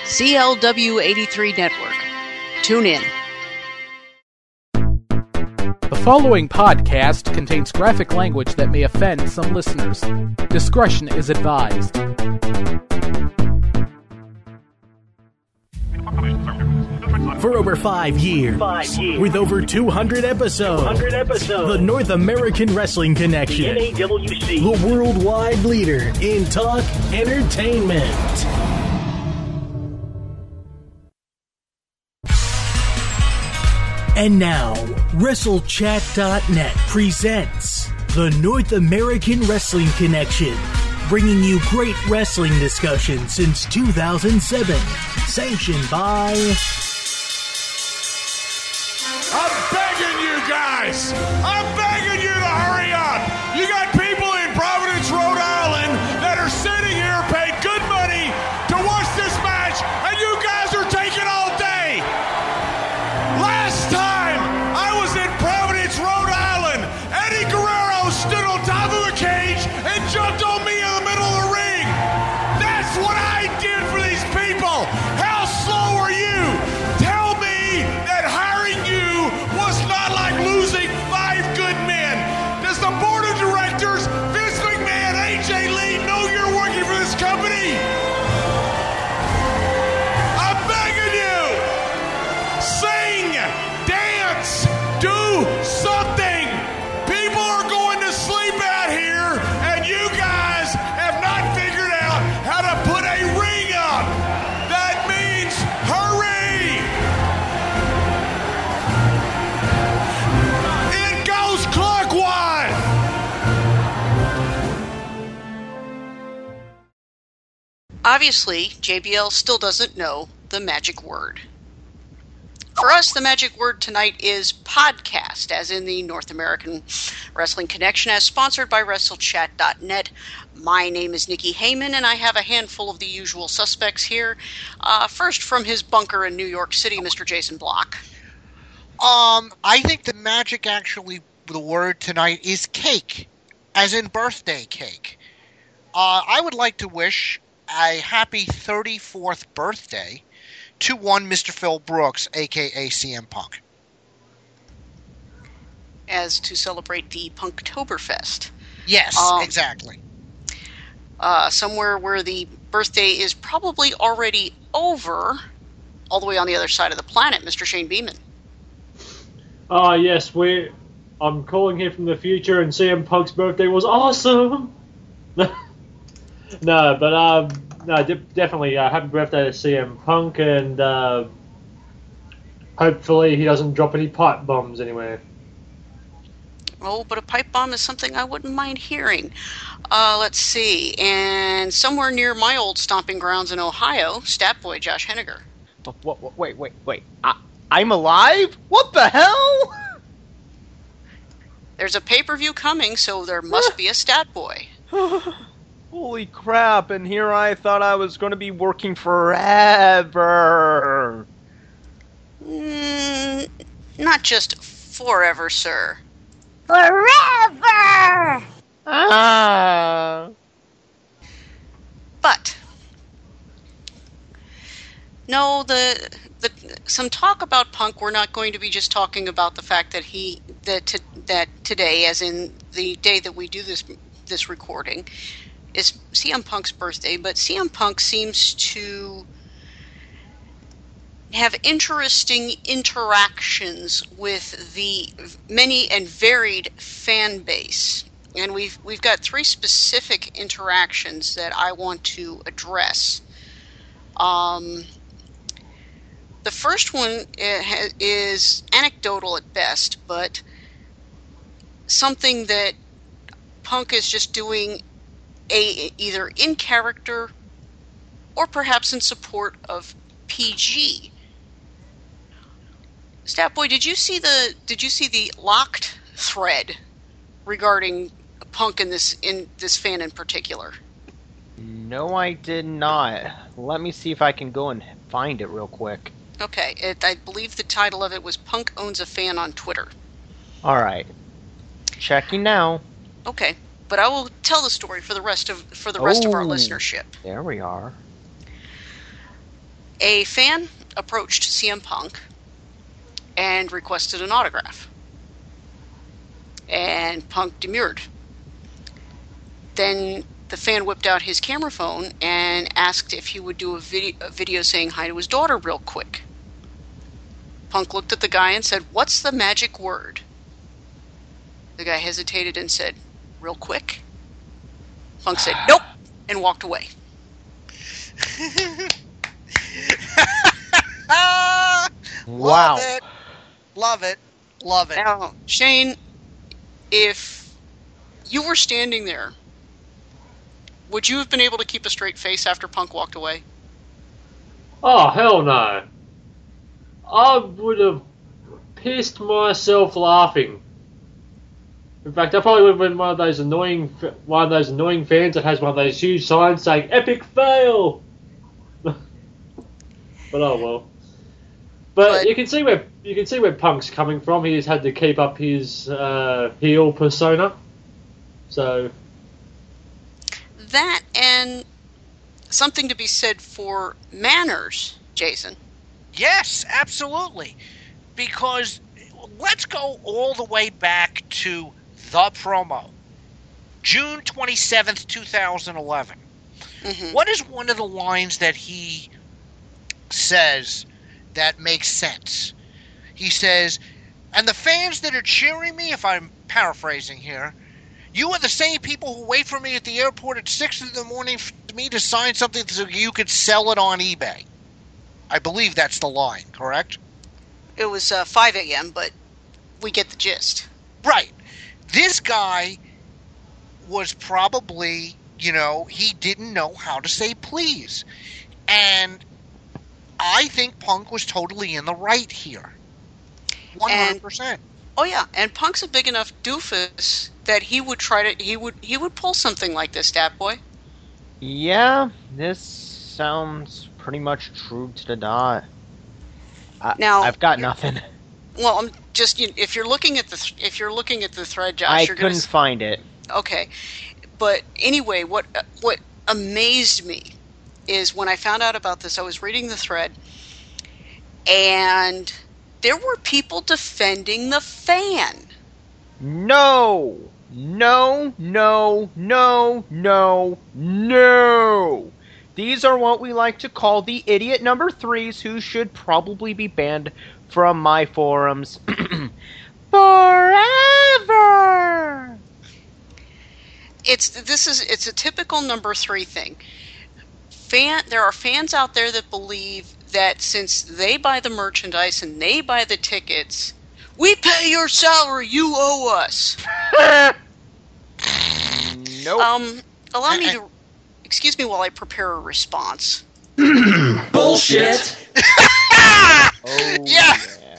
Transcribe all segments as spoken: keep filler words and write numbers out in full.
C L W eighty-three Network. Tune in. The following podcast contains graphic language that may offend some listeners. Discretion is advised. For over five years, Five years. with over two hundred episodes, two hundred episodes. the North American Wrestling Connection, N A W C. the worldwide leader in talk entertainment. And now, WrestleChat dot net presents the North American Wrestling Connection, bringing you great wrestling discussion since two thousand seven, sanctioned by... I'm begging you guys! I'm begging you to hurry up! You got people in Providence, Rhode Island that are sitting here paid good money to watch this match, and you guys are taking all day! Last time I was in Providence, Rhode Island, Eddie Guerrero stood on top of a cage and jumped on me in the middle of the ring! That's what I did for these people! How slow are you? Tell me that hiring you was not like losing five good men. Does the board of directors, Vince McMahon, A J Lee, know you're working for this company? I'm begging you! Sing! Dance! Do something! People are going to sleep out here, and you guys have not figured out how to put a ring up. That means hurry! It goes clockwise! Obviously, J B L still doesn't know the magic word. For us, the magic word tonight is podcast, as in the North American Wrestling Connection, as sponsored by WrestleChat dot net. My name is Nikki Heyman, and I have a handful of the usual suspects here. Uh, first, from his bunker in New York City, Mister Jason Block. Um, I think the magic, actually, the word tonight is cake, as in birthday cake. Uh, I would like to wish a happy thirty-fourth birthday to one Mister Phil Brooks, a k a. C M Punk. As to celebrate the Punktoberfest. Yes, Um, exactly. Uh, somewhere where the birthday is probably already over, all the way on the other side of the planet, Mister Shane Beeman. Ah, yes, we. I'm calling here from the future, and C M Punk's birthday was awesome. No, but um, no, de- definitely uh, happy birthday to C M Punk, and uh, hopefully he doesn't drop any pipe bombs anywhere. Oh, but a pipe bomb is something I wouldn't mind hearing. Uh, let's see, and somewhere near my old stomping grounds in Ohio, Stat Boy Josh Henniger. But what, what, wait, wait, wait. I, I'm alive? What the hell? There's a pay-per-view coming, so there must be a Stat Boy. Holy crap, and here I thought I was going to be working forever. Mm, not just forever, sir. Forever! Ah. But no, the the some talk about Punk. We're not going to be just talking about the fact that he that to, that today, as in the day that we do this this recording, is C M Punk's birthday. But C M Punk seems to have interesting interactions with the many and varied fan base. And we've we've got three specific interactions that I want to address. Um, the first one is anecdotal at best, but something that Punk is just doing a either in character or perhaps in support of P G. Statboy, did you see the did you see the locked thread regarding Punk in this in this fan in particular? No, I did not. Let me see if I can go and find it real quick. Okay, it, I believe the title of it was Punk Owns a Fan on Twitter. Alright. Checking now. Okay, but I will tell the story for the rest of for the rest oh, of our listenership. There we are. A fan approached C M Punk and requested an autograph. And Punk demurred. Then the fan whipped out his camera phone and asked if he would do a video, a video saying hi to his daughter real quick. Punk looked at the guy and said, "What's the magic word?" The guy hesitated and said, "Real quick?" Punk said, "Nope," and walked away. Wow. Love it. Love it. Love it. Now, Shane, if you were standing there, would you have been able to keep a straight face after Punk walked away? Oh, hell no. I would have pissed myself laughing. In fact, I probably would have been one of those annoying, one of those annoying fans that has one of those huge signs saying "Epic fail." But oh well. But, But- you can see where you can see where Punk's coming from. He has had to keep up his uh, heel persona. So That and something to be said for manners, Jason. Yes, absolutely. Because let's go all the way back to the promo. June twenty-seventh, twenty eleven. Mm-hmm. What is one of the lines that he says that makes sense? He says, "And the fans that are cheering me," if I'm paraphrasing here, "you are the same people who wait for me at the airport at six in the morning for me to sign something so you could sell it on eBay." I believe that's the line, correct? It was uh, five a.m., but we get the gist. Right. This guy was probably, you know, he didn't know how to say please. And I think Punk was totally in the right here. one hundred percent. Oh yeah, and Punk's a big enough doofus that he would try to he would he would pull something like this, Stat Boy. Yeah, this sounds pretty much true to the dot. I, Now- I've got nothing. Well, I'm just you, if you're looking at the th- if you're looking at the thread, Josh, I you're couldn't gonna find it. okay. But anyway, what what amazed me is when I found out about this, I was reading the thread, and there were people defending the fan. No! No, no, no, no, no! These are what we like to call the idiot number threes who should probably be banned from my forums. Forever! It's this is it's a typical number three thing. Fan, there are fans out there that believe that since they buy the merchandise and they buy the tickets, we pay your salary, you owe us. Nope. Um, allow me to excuse me while I prepare a response. Bullshit. Oh, yeah.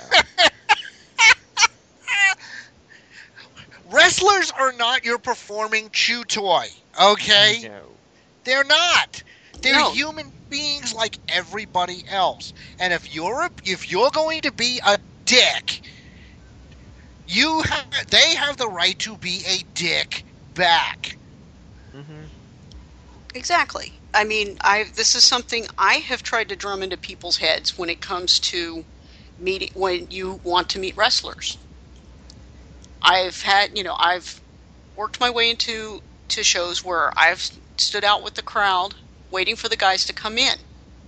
Wrestlers are not your performing chew toy, okay? No. They're not. They're No. human beings like everybody else. And if you're a, if you're going to be a dick, you have, they have the right to be a dick back. Mm-hmm. Exactly. I mean, I this is something I have tried to drum into people's heads when it comes to meeting when you want to meet wrestlers. I've had, you know, I've worked my way into to shows where I've stood out with the crowd waiting for the guys to come in.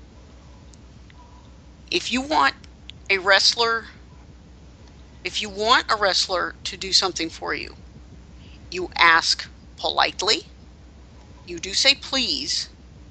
If you want a wrestler, if you want a wrestler to do something for you, you ask politely. You do say please.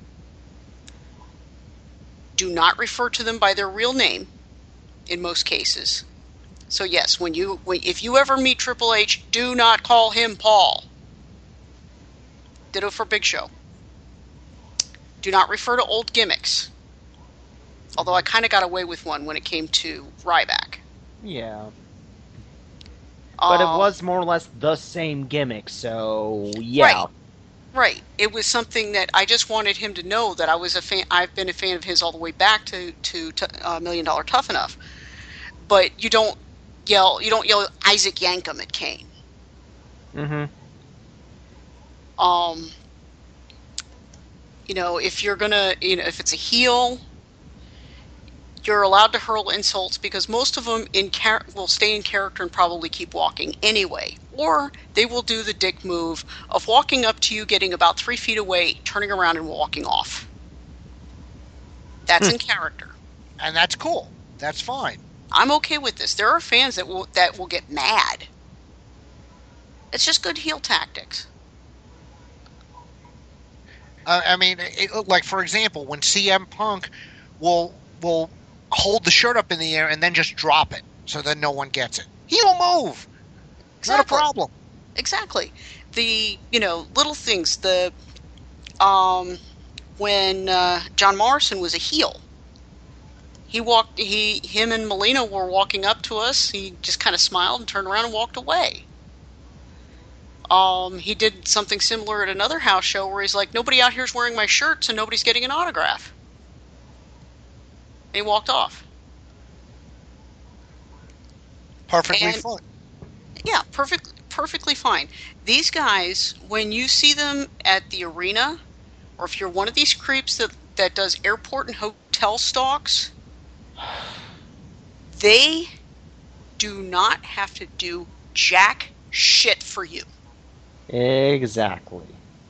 Do not refer to them by their real name in most cases. So yes, when you when, if you ever meet Triple H, do not call him Paul. Ditto for Big Show. Do not refer to old gimmicks. Although I kind of got away with one when it came to Ryback. Yeah. But Um, it was more or less the same gimmick, so yeah. Right. Right. It was something that I just wanted him to know that I was a fan. I've been a fan of his all the way back to to, to uh, Million Dollar Tough Enough. But you don't yell. You don't yell Isaac Yankem at Kane. Mm-hmm. Um. You know, if you're gonna, you know, if it's a heel, you're allowed to hurl insults because most of them in char- will stay in character and probably keep walking anyway. Or they will do the dick move of walking up to you, getting about three feet away, turning around and walking off. That's in character. And that's cool. That's fine. I'm okay with this. There are fans that will that will get mad. It's just good heel tactics. Uh, I mean, it, like for example, when C M Punk will will hold the shirt up in the air and then just drop it, so that no one gets it. Heel move. Exactly. Not a problem. Exactly. The you know little things. The um when uh, John Morrison was a heel, he walked. He him and Melina were walking up to us. He just kind of smiled and turned around and walked away. Um, he did something similar at another house show where he's like, nobody out here is wearing my shirt, so nobody's getting an autograph. And he walked off. Perfectly And- fine. Yeah, perfect, perfectly fine. These guys, when you see them at the arena, or if you're one of these creeps that, that does airport and hotel stalks, they do not have to do jack shit for you. Exactly.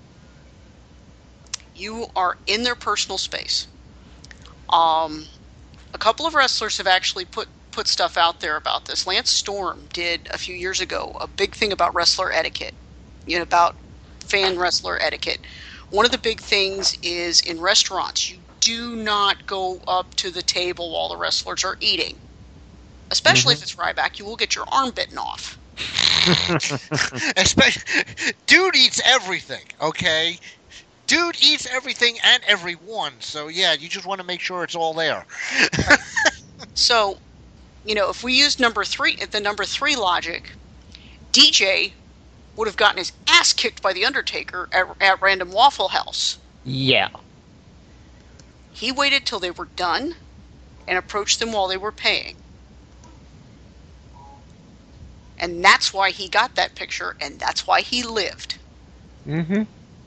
You are in their personal space. Um, a couple of wrestlers have actually put, put stuff out there about this. Lance Storm did a few years ago a big thing about wrestler etiquette, you know, about fan wrestler etiquette. One of the big things is in restaurants, you do not go up to the table while the wrestlers are eating. Especially Mm-hmm. if it's Ryback, you will get your arm bitten off. Especially, dude eats everything, okay? Dude eats everything and everyone. So yeah, you just want to make sure it's all there. So, you know, if we used number three, the number three logic, D J would have gotten his ass kicked by the Undertaker at, at Random Waffle House. Yeah. He waited till they were done and approached them while they were paying. And that's why he got that picture, and that's why he lived. Mm-hmm.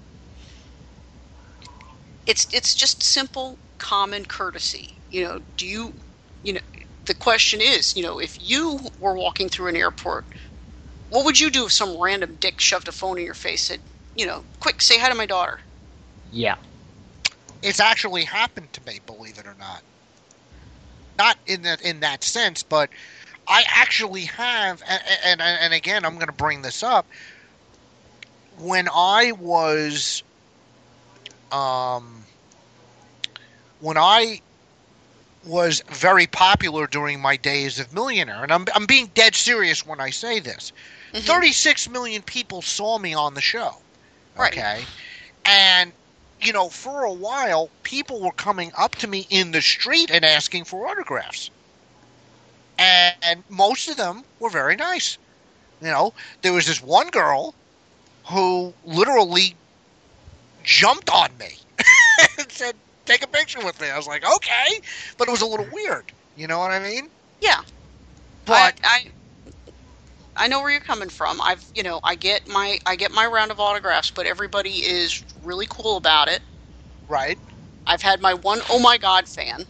It's it's just simple, common courtesy. You know, do you, you know, the question is, you know, if you were walking through an airport, what would you do if some random dick shoved a phone in your face and said, you know, quick, say hi to my daughter? Yeah. It's actually happened to me, believe it or not. Not in that in that sense, but I actually have, and and, and again, I'm going to bring this up. When I was, um, when I was very popular during my days of Millionaire, and I'm I'm being dead serious when I say this. Mhm. thirty-six million people saw me on the show. Right. Okay, and you know, for a while, people were coming up to me in the street and asking for autographs. And most of them were very nice. You know, there was this one girl who literally jumped on me and said, take a picture with me. I was like, okay. But it was a little weird. You know what I mean? Yeah. But I, I I know where you're coming from. I've you know, I get my I get my round of autographs, but everybody is really cool about it. right. I've had my one oh my god fan.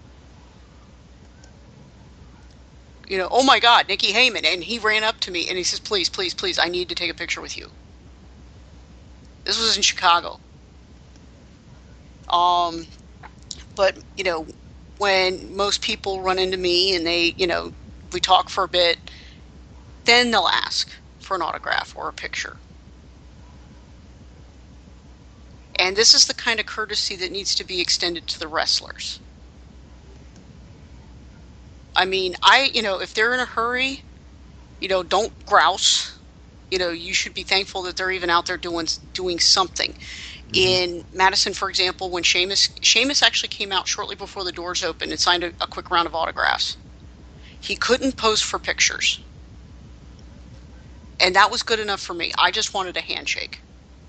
You know, oh my god, Nikki Heyman, and he ran up to me and he says, please, please, please, I need to take a picture with you. This was in Chicago. Um, but, you know, when most people run into me and they, you know, we talk for a bit, then they'll ask for an autograph or a picture. And this is the kind of courtesy that needs to be extended to the wrestlers. I mean, I, you know, if they're in a hurry, you know, don't grouse. You know, you should be thankful that they're even out there doing doing something. Mm-hmm. In Madison, for example, when Sheamus, Sheamus actually came out shortly before the doors opened and signed a, a quick round of autographs. He couldn't pose for pictures. And that was good enough for me. I just wanted a handshake.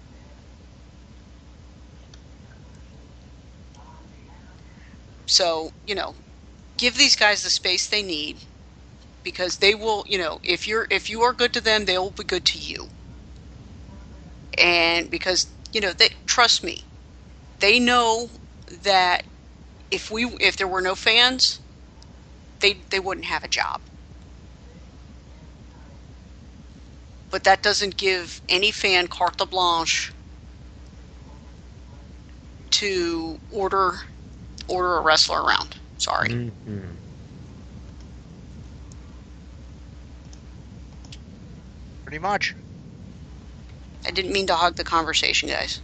So, you know, give these guys the space they need, because they will, you know, if you're if you are good to them, they will be good to you. And because, you know, they trust me. They know that if we if there were no fans, they, they wouldn't have a job. But that doesn't give any fan carte blanche to order order a wrestler around. Sorry. Mm-hmm. Pretty much. I didn't mean to hog the conversation, guys.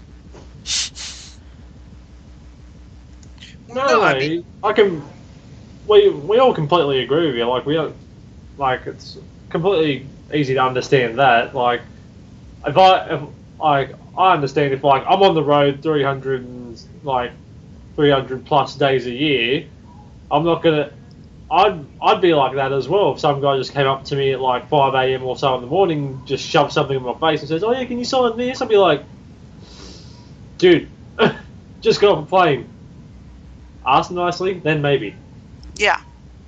No, No, no, I mean- I can. We we all completely agree with you. Like we don't. Like it's completely easy to understand that. Like if I if like I understand if like I'm on the road three hundred and like three hundred plus days a year, I'm not gonna. I'd I'd be like that as well if some guy just came up to me at like five a.m. or so in the morning, just shoved something in my face and says, "Oh yeah, can you sign this?" I'd be like, "Dude, just go off a plane. Ask nicely, then maybe." Yeah.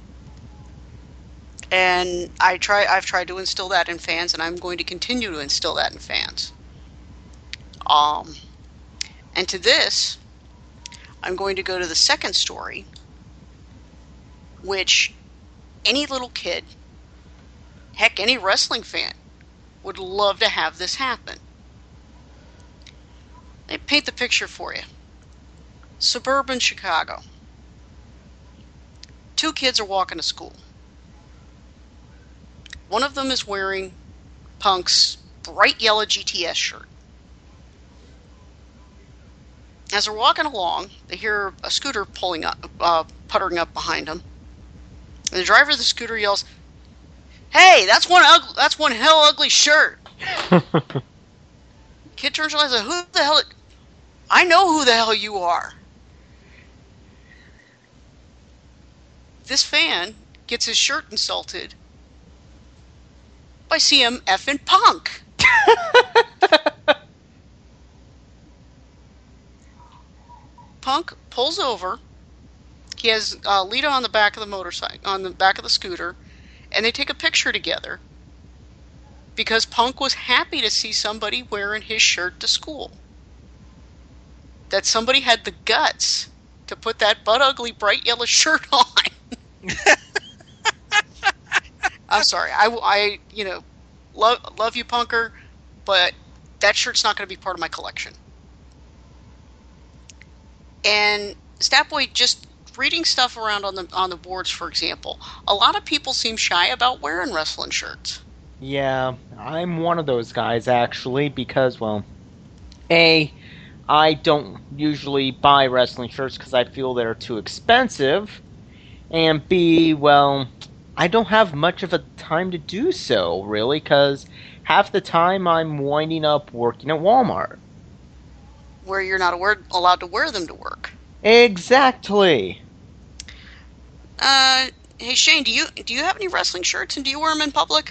And I try I've tried to instill that in fans, and I'm going to continue to instill that in fans. Um and to this, I'm going to go to the second story, which any little kid, heck, any wrestling fan, would love to have this happen. Let me paint the picture for you. Suburban Chicago. Two kids are walking to school. One of them is wearing Punk's bright yellow G T S shirt. As they're walking along, they hear a scooter pulling up, uh, puttering up behind them. And the driver of the scooter yells, "Hey, that's one ugly, that's one hell ugly shirt." Kid turns around and says, "Who the hell? I know who the hell you are." This fan gets his shirt insulted by C M effing Punk. Punk pulls over. He has uh, Lita on the back of the motorcycle, on the back of the scooter, and they take a picture together because Punk was happy to see somebody wearing his shirt to school. That somebody had the guts to put that butt ugly bright yellow shirt on. I'm sorry. I, I, you know, love love you, Punker, but that shirt's not going to be part of my collection. And Statboy, just reading stuff around on the on the boards, for example, a lot of people seem shy about wearing wrestling shirts. Yeah, I'm one of those guys, actually, because, well, A, I don't usually buy wrestling shirts because I feel they're too expensive, and B, well, I don't have much of a time to do so, really, because half the time I'm winding up working at Walmart. Where you're not aware, allowed to wear them to work. Exactly. Uh, hey Shane, do you do you have any wrestling shirts, and do you wear them in public?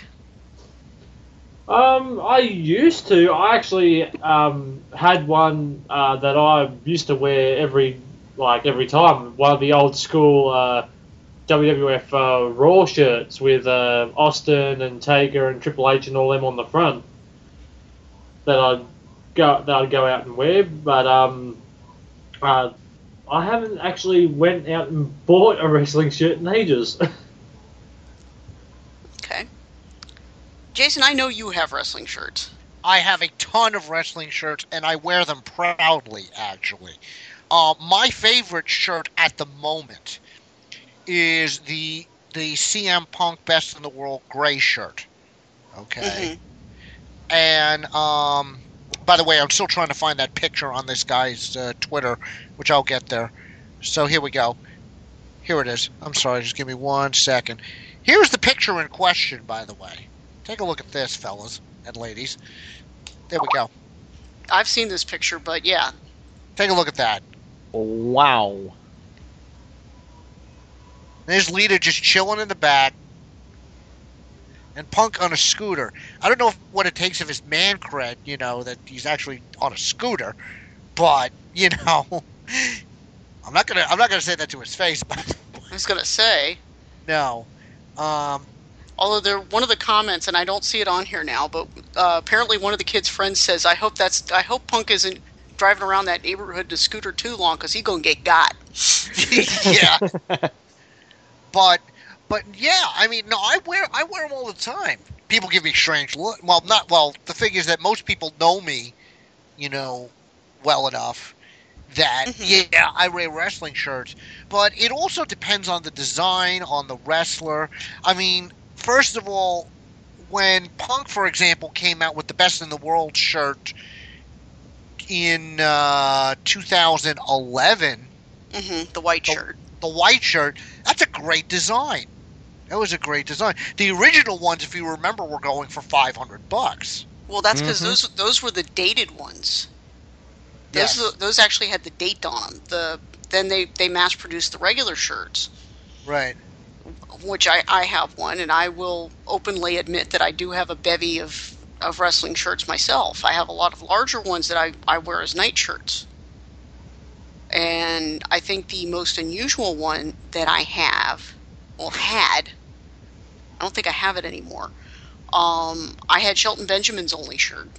Um, I used to. I actually um, had one uh, that I used to wear every like every time. One of the old school uh, W W F uh, Raw shirts with uh, Austin and Taker and Triple H and all them on the front. That I'd go that I'd go out and wear, but um, uh, I haven't actually went out and bought a wrestling shirt in ages. Okay. Jason, I know you have wrestling shirts. I have a ton of wrestling shirts, and I wear them proudly, actually. Uh, my favorite shirt at the moment is the the C M Punk Best in the World gray shirt. Okay? Mm-hmm. And, um, by the way, I'm still trying to find that picture on this guy's uh, Twitter, which I'll get there. So here we go. Here it is. I'm sorry, just give me one second. Here's the picture in question, by the way. Take a look at this, fellas and ladies. There we go. I've seen this picture, but yeah. Take a look at that. Wow. There's Lita just chilling in the back. And Punk on a scooter. I don't know if, what it takes of his man cred, you know, that he's actually on a scooter. But, you know, I'm not gonna I'm not gonna say that to his face, but I was gonna say. No. Um Although there, one of the comments, and I don't see it on here now, but uh, apparently one of the kids' friends says, "I hope that's, I hope Punk isn't driving around that neighborhood to scooter too long, because he's gonna get got." Yeah. But but yeah, I mean, no, I wear I wear them all the time. People give me strange look. Well, not well. The thing is that most people know me, you know, well enough that mm-hmm. yeah, I wear wrestling shirts. But it also depends on the design, on the wrestler. I mean, first of all, when Punk, for example, came out with the Best in the World shirt in uh, two thousand eleven, mm-hmm. the white the, shirt, the white shirt, that's a great design. That was a great design. The original ones, if you remember, were going for five hundred bucks. Well, that's because mm-hmm. those those were the dated ones. Those Yes. those actually had the date on them. The then they, they mass produced the regular shirts, Right. which I, I have one, and I will openly admit that I do have a bevy of, of wrestling shirts myself. I have a lot of larger ones that I, I wear as night shirts. And I think the most unusual one that I have, well, had, I don't think I have it anymore. Um, I had Shelton Benjamin's only shirt.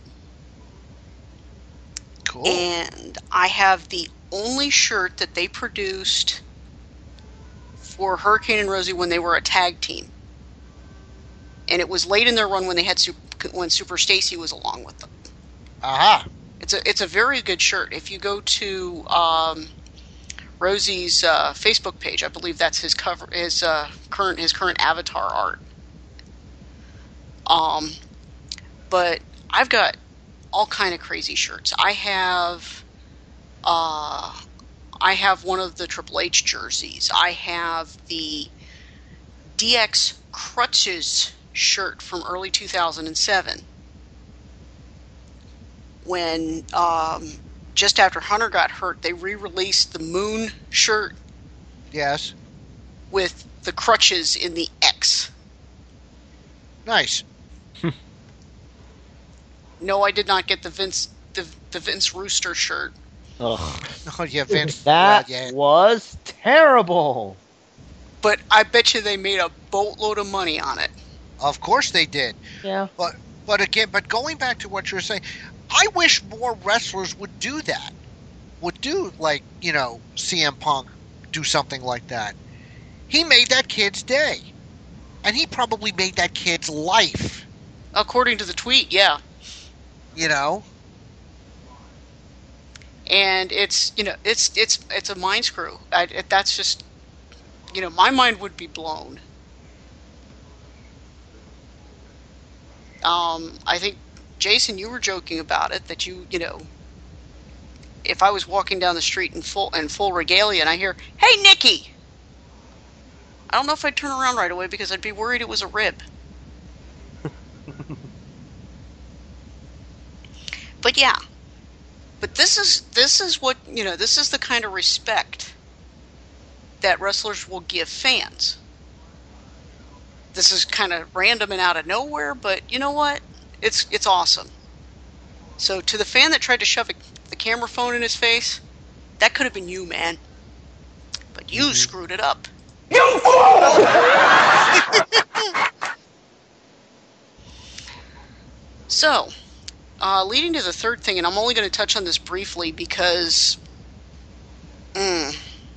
Cool. And I have the only shirt that they produced for Hurricane and Rosie when they were a tag team. And it was late in their run when they had Super, when Super Stacy was along with them. Aha. It's a it's a very good shirt. If you go to um, Rosie's uh, Facebook page, I believe that's his cover, his uh, current his current avatar art. Um, but I've got all kind of crazy shirts. I have, uh, I have one of the Triple H jerseys. I have the D X Crutches shirt from early two thousand seven. When, um, just after Hunter got hurt, they re-released the Moon shirt. Yes. With the crutches in the X. Nice. No, I did not get the Vince the, the Vince Rooster shirt. Ugh. Oh, yeah, Vince. That yeah, yeah. was terrible. But I bet you they made a boatload of money on it. Of course they did. Yeah. But but again, but going back to what you were saying, I wish more wrestlers would do that. Would do, like, you know, C M Punk do something like that. He made that kid's day. And he probably made that kid's life. According to the tweet, yeah. You know? And it's, you know, it's it's it's a mind screw. I, it, that's just, you know, my mind would be blown. Um, I think, Jason, you were joking about it, that you, you know, if I was walking down the street in full in full regalia and I hear, "Hey, Nikki!" I don't know if I'd turn around right away because I'd be worried it was a rib. But yeah. But this is this is what, you know, this is the kind of respect that wrestlers will give fans. This is kind of random and out of nowhere, but you know what? It's it's awesome. So to the fan that tried to shove a, the camera phone in his face, that could have been you, man. But you mm-hmm. screwed it up. You fool! So, uh, leading to the third thing, and I'm only going to touch on this briefly because mm,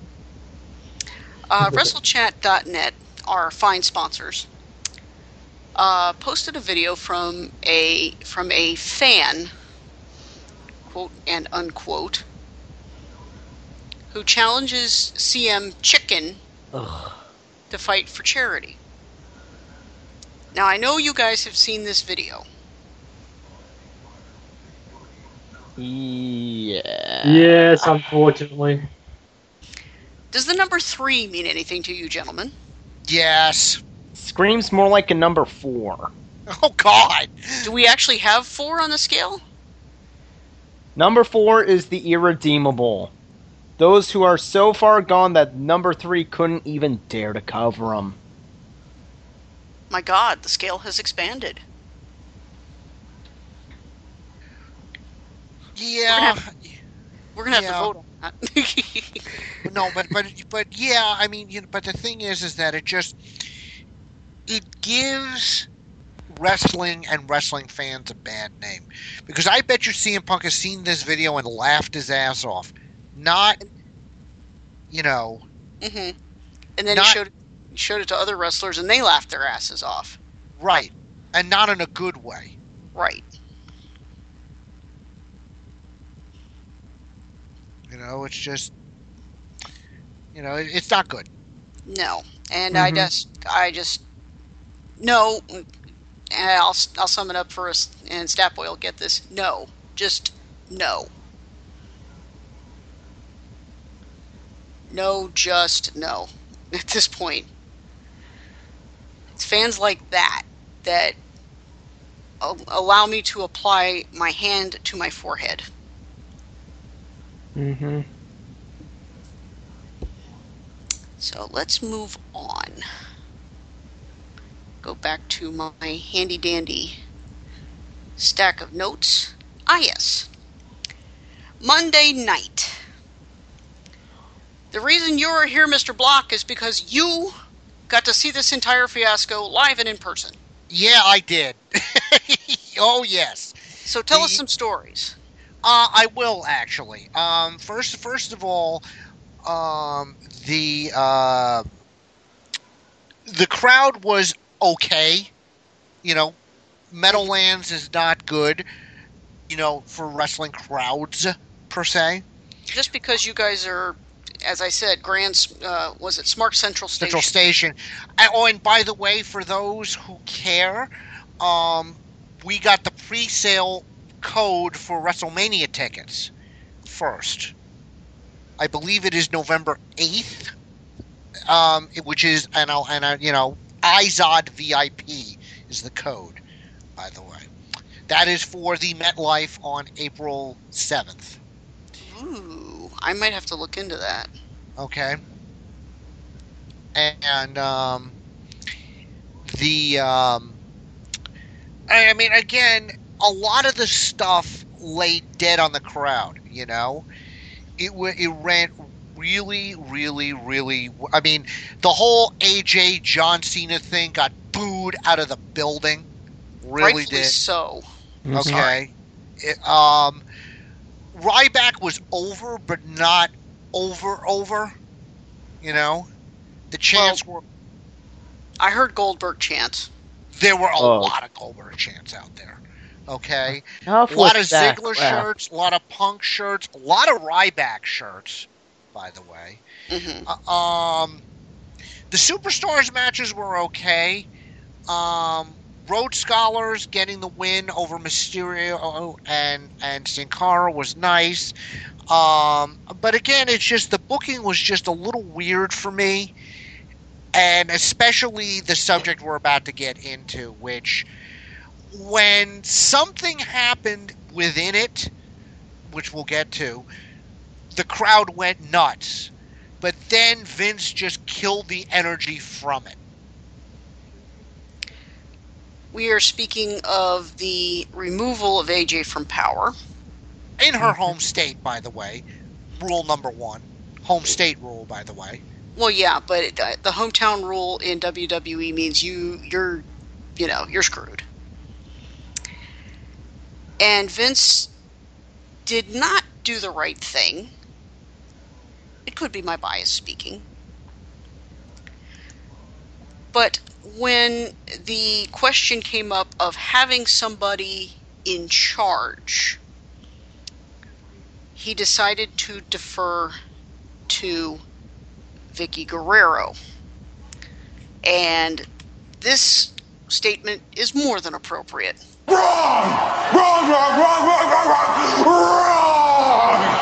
uh, WrestleChat dot net, our fine sponsors, uh, posted a video from a from a fan, quote and unquote, who challenges C M Chicken Ugh. to fight for charity. Now, I know you guys have seen this video. Yeah. Yes, unfortunately. Does the number three mean anything to you, gentlemen? Yes. Screams more like a number four. Oh, God. Do we actually have four on the scale? Number four is the irredeemable. Those who are so far gone that number three couldn't even dare to cover them. My God, the scale has expanded. Yeah. We're going to have, yeah. to vote on that. No, but, but, but yeah, I mean, you know, but the thing is, is that it just, it gives wrestling and wrestling fans a bad name. Because I bet you C M Punk has seen this video and laughed his ass off. Not, you know. Mm-hmm. And then not, he showed He showed it to other wrestlers, and they laughed their asses off. Right. And not in a good way. Right. You know, it's just, you know, it, it's not good. No. And Mm-hmm. I just, I just, no, and I'll, I'll sum it up for us, and Stat Boy will get this. No. Just no. No, just no. At this point. It's fans like that that al- allow me to apply my hand to my forehead. Mm-hmm. So let's move on. Go back to my handy dandy stack of notes. Ah, yes. Monday night. The reason you're here, Mister Block, is because you got to see this entire fiasco live and in person. Yeah, I did. Oh, yes. So tell The- us some stories. Uh, I will, actually. Um, first, first of all, um, the uh, the crowd was okay. You know, Meadowlands is not good, you know, for wrestling crowds, per se. Just because you guys are, as I said, Grand, uh, was it Smart Central Station? Central Station. And, oh, and by the way, for those who care, um, we got the pre-sale code for WrestleMania tickets first. I believe it is November eighth, um, which is, and I'll, and I, you know, I Z O D V I P is the code, by the way. That is for the MetLife on April seventh. Ooh, I might have to look into that. Okay. And um, the um, I I mean, again, a lot of the stuff laid dead on the crowd. You know, it wa- it ran really, really, really. I mean, the whole A J John Cena thing got booed out of the building. Really Rightfully did. so. Okay. It, um, Ryback was over, but not over over. You know, the chants were I heard Goldberg chants. there were a Oh. lot of Goldberg chants out there. Okay, How a lot of that? Ziggler Wow. shirts, a lot of Punk shirts, a lot of Ryback shirts. By the way, hmm uh, um, the Superstars matches were okay. Um, Road Scholars getting the win over Mysterio and and Sin Cara was nice. Um, but again, it's just the booking was just a little weird for me, and especially the subject we're about to get into, which when something happened within it, which we'll get to, the crowd went nuts. But then Vince just killed the energy from it. We are speaking of the removal of A J from Power. In her home state, by the way. Rule number one. Home state rule, by the way. Well, yeah, but uh, the hometown rule in W W E means you, you're, you know, you're screwed. And Vince did not do the right thing. It could be my bias speaking. But when the question came up of having somebody in charge, he decided to defer to Vicky Guerrero. And this statement is more than appropriate. Wrong! Wrong, wrong, wrong, wrong, wrong, wrong, wrong!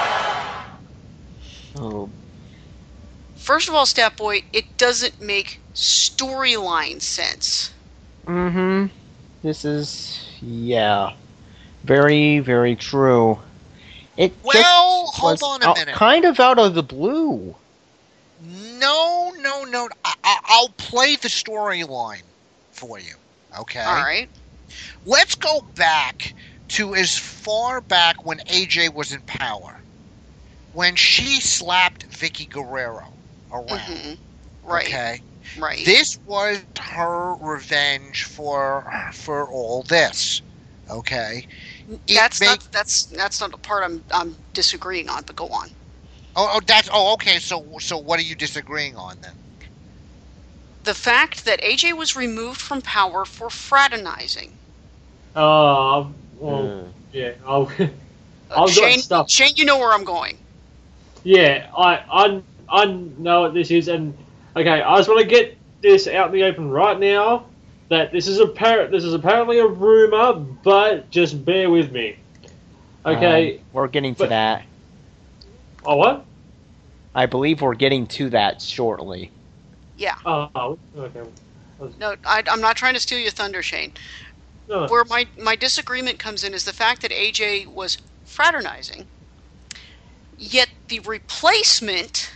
Oh, First of all, Stat Boy, it doesn't make storyline sense. mm-hmm. This is, yeah, very, very true. It Well, just hold was on a out- minute. kind of out of the blue. No, no, no. I, I, I'll play the storyline for you. Okay? All right. Let's go back to as far back when A J was in Power. When she slapped Vicky Guerrero around. hmm Right. Okay? Right. This was her revenge for for all this. Okay? It that's make- not that's that's not the part I'm I'm disagreeing on. But go on. Oh, oh, that's oh, okay. So, so what are you disagreeing on then? the fact that A J was removed from power for fraternizing. Uh, well, Mm. yeah. I'll, Uh, I've got Shane, stuff. Shane, you know where I'm going. Yeah, I, I, I know what this is, and okay, I just want to get this out in the open right now. That this is apparent. This is apparently a rumor, but just bear with me. Okay. Um, we're getting to but- that. Oh what? I believe we're getting to that shortly. Yeah. Oh, okay. No, I, I'm not trying to steal your thunder, Shane. No, no. Where my, my disagreement comes in is the fact that A J was fraternizing, yet the replacement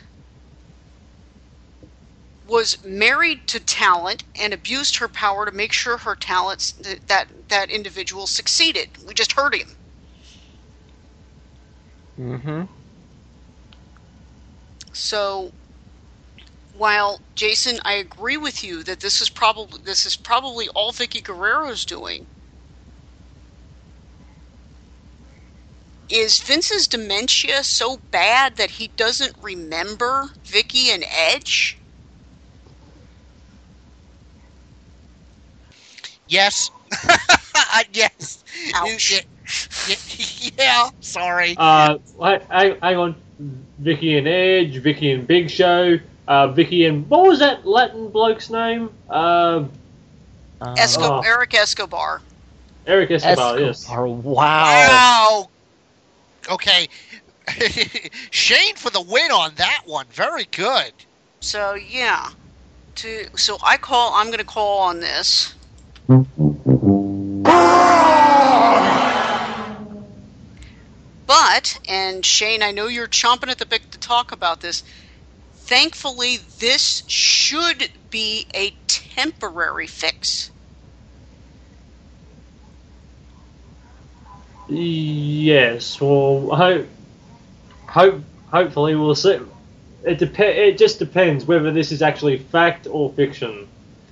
was married to talent and abused her power to make sure her talents, that that, that individual succeeded. We just heard him. Mm-hmm. So, while Jason, I agree with you that this is probably this is probably all Vicky Guerrero's doing. Is Vince's dementia so bad that he doesn't remember Vicky and Edge? Yes. Uh, yes. Ouch. Yeah, yeah, yeah, sorry. Uh, hang, hang on. Vicky and Edge, Vicky and Big Show, uh, Vicky and what was that Latin bloke's name? Um, Uh, Esco- Oh. Eric Escobar. Eric Escobar. Yes. Escobar, wow. Wow. Okay. Shane for the win on that one. Very good. So yeah, to so I call. I'm going to call on this. But, and Shane, I know you're chomping at the bit to talk about this. Thankfully, this should be a temporary fix. Yes. Well, hope, hope, hopefully we'll see. It dep- It just depends whether this is actually fact or fiction.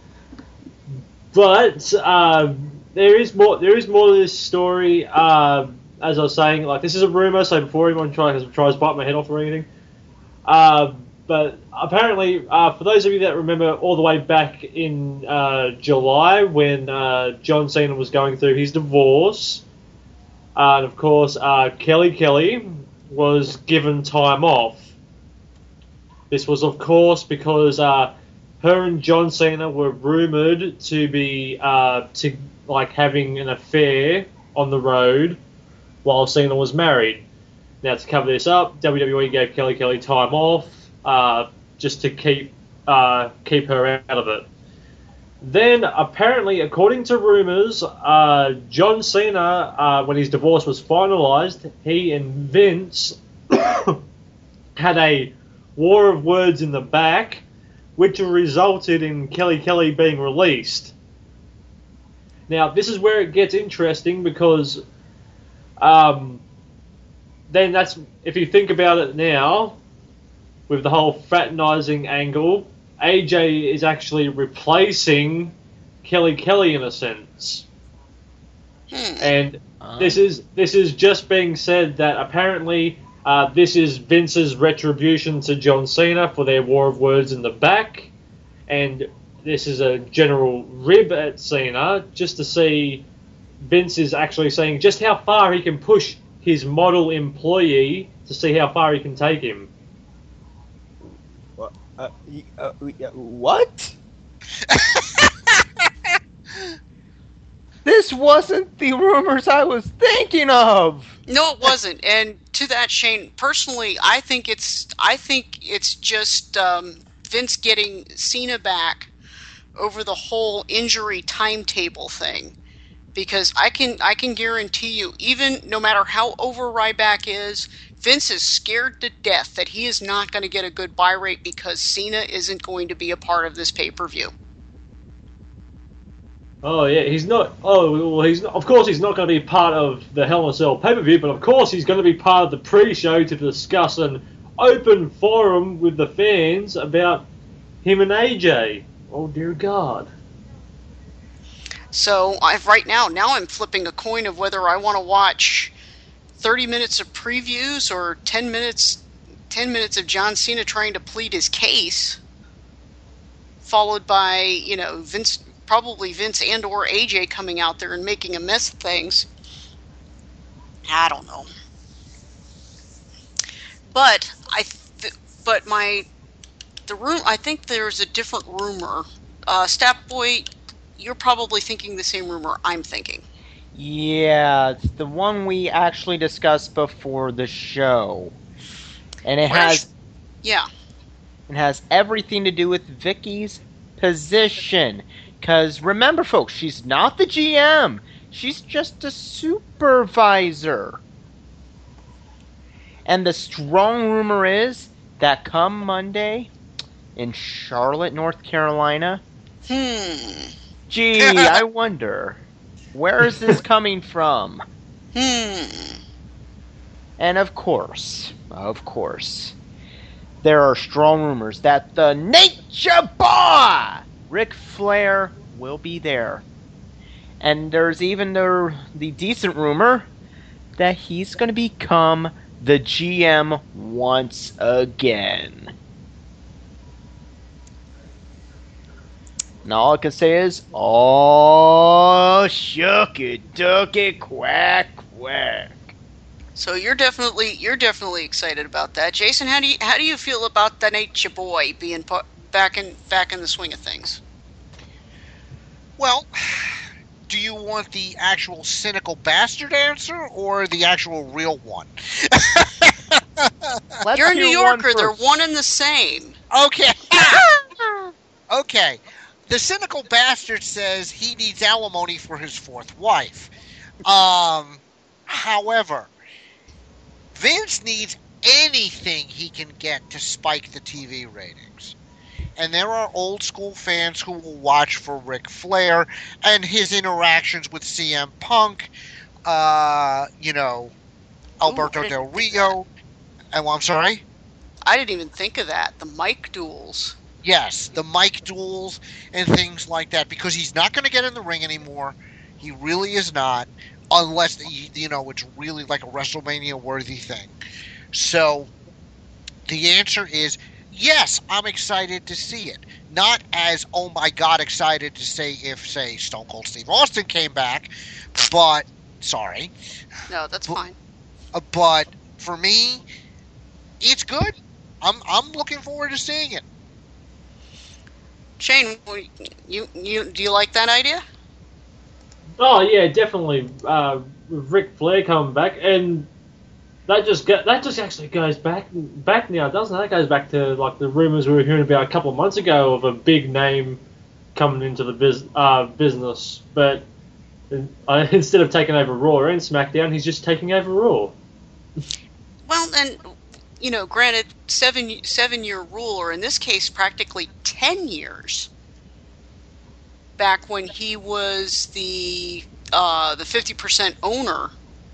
But uh, there is more. There is more to this story. Uh, as I was saying, like this is a rumor. So before anyone tries tries to bite my head off or anything, uh, but apparently, uh, for those of you that remember, all the way back in uh, July when uh, John Cena was going through his divorce, uh, and of course uh, Kelly Kelly was given time off. This was, of course, because uh, her and John Cena were rumored to be uh, to like having an affair on the road while Cena was married. Now, to cover this up, W W E gave Kelly Kelly time off uh, just to keep uh, keep her out of it. Then, apparently, according to rumors, uh, John Cena, uh, when his divorce was finalized, he and Vince had a war of words in the back, which resulted in Kelly Kelly being released. Now, this is where it gets interesting because um, then that's, if you think about it now, with the whole fraternizing angle, A J is actually replacing Kelly Kelly in a sense. Hmm. And Uh, this is this is just being said that apparently uh, this is Vince's retribution to John Cena for their war of words in the back, and this is a general rib at Cena just to see Vince is actually saying just how far he can push his model employee to see how far he can take him. Uh, y- uh, y- uh, what? This wasn't the rumors I was thinking of. No, it wasn't. And to that, Shane, personally, I think it's I think it's just um, Vince getting Cena back over the whole injury timetable thing. Because I can I can guarantee you, even no matter how over Ryback is, Vince is scared to death that he is not going to get a good buy rate because Cena isn't going to be a part of this pay-per-view. Oh yeah, he's not. Oh well, he's not, of course he's not going to be part of the Hell in a Cell pay-per-view, but of course he's going to be part of the pre-show to discuss an open forum with the fans about him and A J. Oh dear God. So I've right now, now I'm flipping a coin of whether I want to watch thirty minutes of previews or ten minutes, ten minutes of John Cena trying to plead his case followed by, you know, Vince, probably Vince and or A J coming out there and making a mess of things. I don't know. But I, th- but my, the room. I think there's a different rumor. Uh, Stat Boy, you're probably thinking the same rumor I'm thinking. Yeah, it's the one we actually discussed before the show, and it Where's, has yeah, it has everything to do with Vicky's position. Because remember, folks, she's not the G M; she's just a supervisor. And the strong rumor is that come Monday in Charlotte, North Carolina, hmm, gee, I wonder, where is this coming from? hmm. And of course, of course, there are strong rumors that the Nature Boy, Ric Flair, will be there. And there's even the, the decent rumor that he's going to become the G M once again. And all I can say is, oh, shucky ducky quack quack. So you're definitely you're definitely excited about that, Jason. How do you how do you feel about the Nature Boy being put back in back in the swing of things? Well, do you want the actual cynical bastard answer or the actual real one? Let's You're a New hear Yorker. one They're first. one and the same. Okay. Okay. The cynical bastard says he needs alimony for his fourth wife. Um, however, Vince needs anything he can get to spike the T V ratings. And there are old school fans who will watch for Ric Flair and his interactions with C M Punk, uh, you know, Alberto Ooh, I Del didn't think Rio. And well, I'm sorry? I didn't even think of that. The mic duels. Yes, the mic duels and things like that, because he's not going to get in the ring anymore. He really is not, unless, you know, it's really like a WrestleMania-worthy thing. So, the answer is, yes, I'm excited to see it. Not as, oh my God, excited to say if, say, Stone Cold Steve Austin came back, but, sorry. No, that's But- fine. Uh, but, for me, it's good. I'm I'm looking forward to seeing it. Shane, what- you you do you like that idea? Oh yeah, definitely. Uh, Ric Flair coming back, and that just go, that just actually goes back back now, doesn't it? That goes back to like the rumors we were hearing about a couple of months ago of a big name coming into the biz, uh, business, but uh, instead of taking over Raw and SmackDown, he's just taking over Raw. Well, and you know, granted, seven seven year rule, or in this case, practically ten years. Back when he was the uh, the fifty percent owner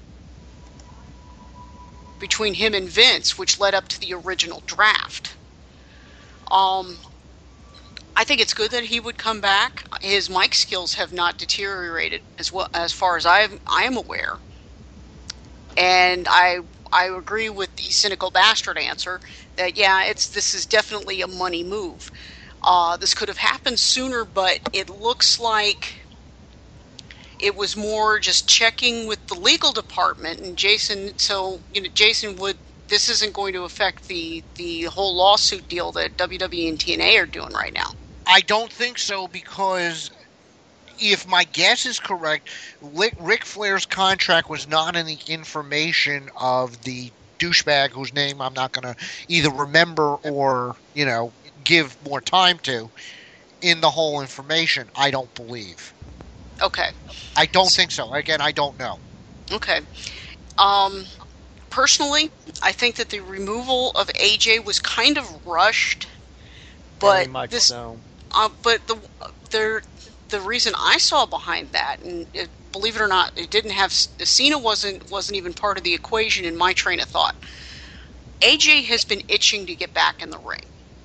between him and Vince, which led up to the original draft. Um, I think it's good that he would come back. His mic skills have not deteriorated as well as far as I I am aware, and I. I agree with the cynical bastard answer that yeah, it's this is definitely a money move. Uh, this could have happened sooner, but it looks like it was more just checking with the legal department. And Jason, so you know, Jason would this isn't going to affect the the whole lawsuit deal that W W E and T N A are doing right now. I don't think so, because if my guess is correct, Ric Flair's contract was not in the information of the douchebag whose name I'm not going to either remember or, you know, give more time to in the whole information, I don't believe. Okay. I don't think so. Again, I don't know. Okay. Um, personally, I think that the removal of A J was kind of rushed, but Very much this, so. uh, but the there. The reason I saw behind that, and it, believe it or not, it didn't have Cena wasn't wasn't even part of the equation in my train of thought. A J has been itching to get back in the ring.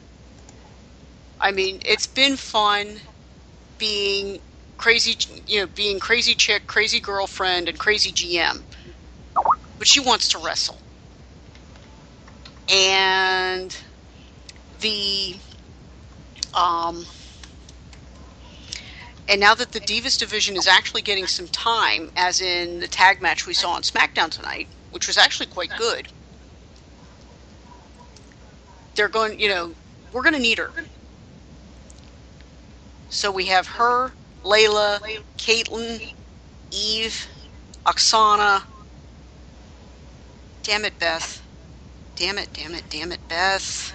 I mean, it's been fun being crazy, you know, being crazy chick, crazy girlfriend, and crazy G M, but she wants to wrestle. And the um. And now that the Divas division is actually getting some time, as in the tag match we saw on SmackDown tonight, which was actually quite good, they're going, you know, we're going to need her. So we have her, Layla, Caitlyn, Eve, Oksana. Damn it, Beth. Damn it, damn it, damn it, Beth.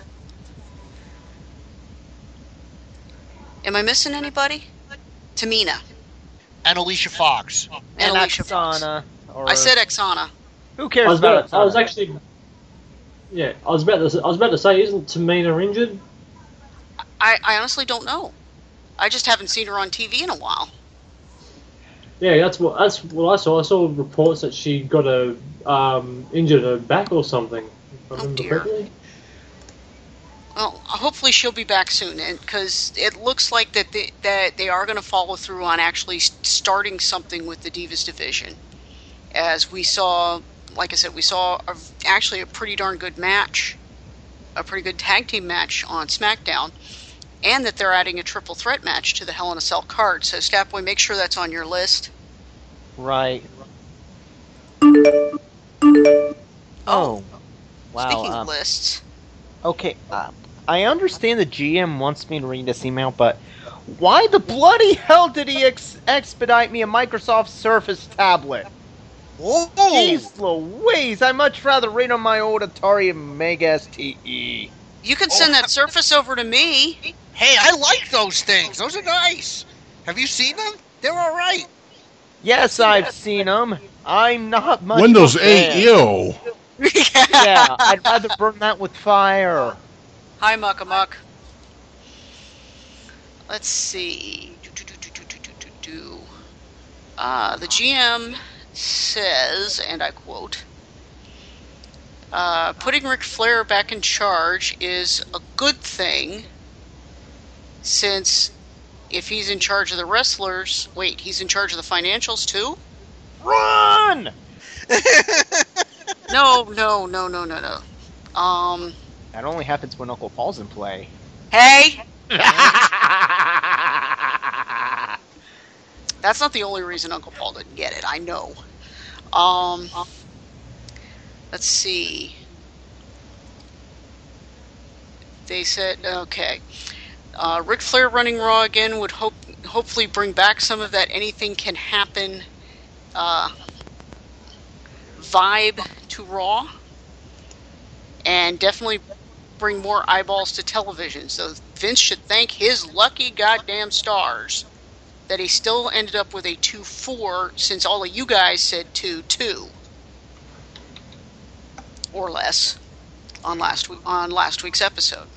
Am I missing anybody? Tamina. And Alicia Fox. And, And Alicia Fox. Oksana, or- I said Oksana. Who cares I was, about about, I was Oksana? actually, yeah, I was about to, I was about to say, isn't Tamina injured? I, I honestly don't know. I just haven't seen her on T V in a while. Yeah, that's what that's what I saw. I saw reports that she got a um, injured her back or something. If I Oh, remember dear. correctly. Well, hopefully she'll be back soon, and because it looks like that they, that they are going to follow through on actually s- starting something with the Divas division, as we saw, like I said, we saw a, actually a pretty darn good match, a pretty good tag team match on SmackDown, and that they're adding a triple threat match to the Hell in a Cell card. So, Statboy, make sure that's on your list. Right. Oh. Wow. Speaking um, of lists, Okay, uh, I understand the G M wants me to read this email, but why the bloody hell did he ex- expedite me a Microsoft Surface tablet? Whoa! Jeez Louise, I'd much rather read on my old Atari Mega S T E. you can send that Surface over to me. Hey, I like those things. Those are nice. Have you seen them? They're all right. Yes, I've seen them. I'm not much Windows of a fan. eight, ew. Yeah, I'd rather burn that with fire. Hi, Muck Muck. Let's see. Do, do, do, do, do, do, do, do. Uh, the G M says, and I quote, uh, putting Ric Flair back in charge is a good thing, since if he's in charge of the wrestlers, wait, he's in charge of the financials too? Run! No, no, no, no, no, no. Um, That only happens when Uncle Paul's in play. hey! That's not the only reason Uncle Paul didn't get it, I know. Um, let's see. They said, okay. Uh, Ric Flair running Raw again would hope, hopefully bring back some of that anything can happen uh, vibe to Raw. And definitely bring more eyeballs to television. So Vince should thank his lucky goddamn stars that he still ended up with a two four, since all of you guys said two two. Or less on last week, on last week's episode.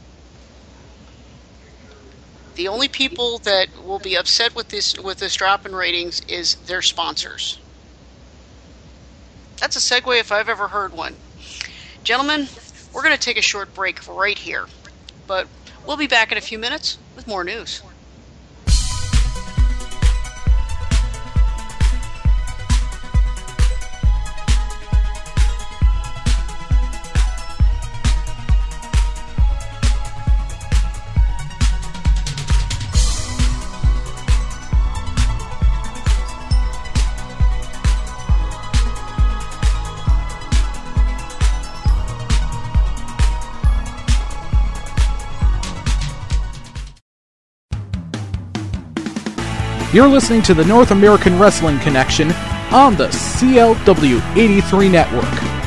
The only people that will be upset with this with this drop in ratings is their sponsors. That's a segue if I've ever heard one. Gentlemen, we're going to take a short break right here, but we'll be back in a few minutes with more news. You're listening to the North American Wrestling Connection on the C L W eighty-three Network.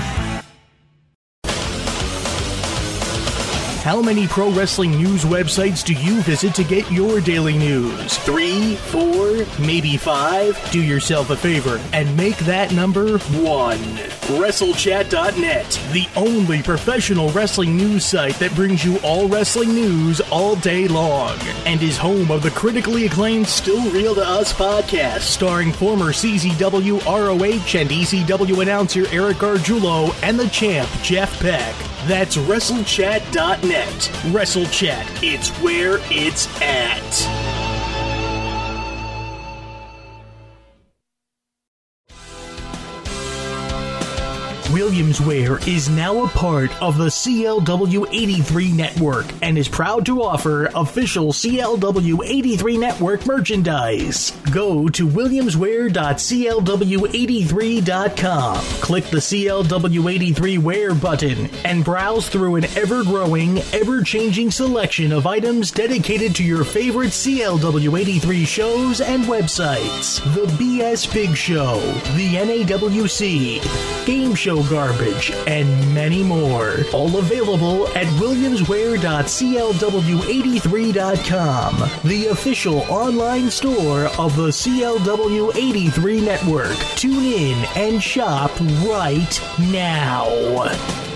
How many pro wrestling news websites do you visit to get your daily news? Three, four, maybe five? Do yourself a favor and make that number one. WrestleChat dot net, the only professional wrestling news site that brings you all wrestling news all day long, and is home of the critically acclaimed Still Real to Us podcast, starring former C Z W, R O H, and E C W announcer Eric Gargiulo and the champ Jeff Peck. That's WrestleChat dot net. WrestleChat, it's where it's at. Williamsware is now a part of the C L W eighty-three network and is proud to offer official C L W eighty-three network merchandise. Go to williamsware dot c l w eighty-three dot com, click the C L W eighty-three Wear button, and browse through an ever-growing, ever-changing selection of items dedicated to your favorite C L W eighty-three shows and websites. The B S Big Show, the N A W C, Game Show Garbage, and many more. All available at williamsware dot c l w eighty-three dot com, the official online store of the C L W eighty-three network. Tune in and shop right now.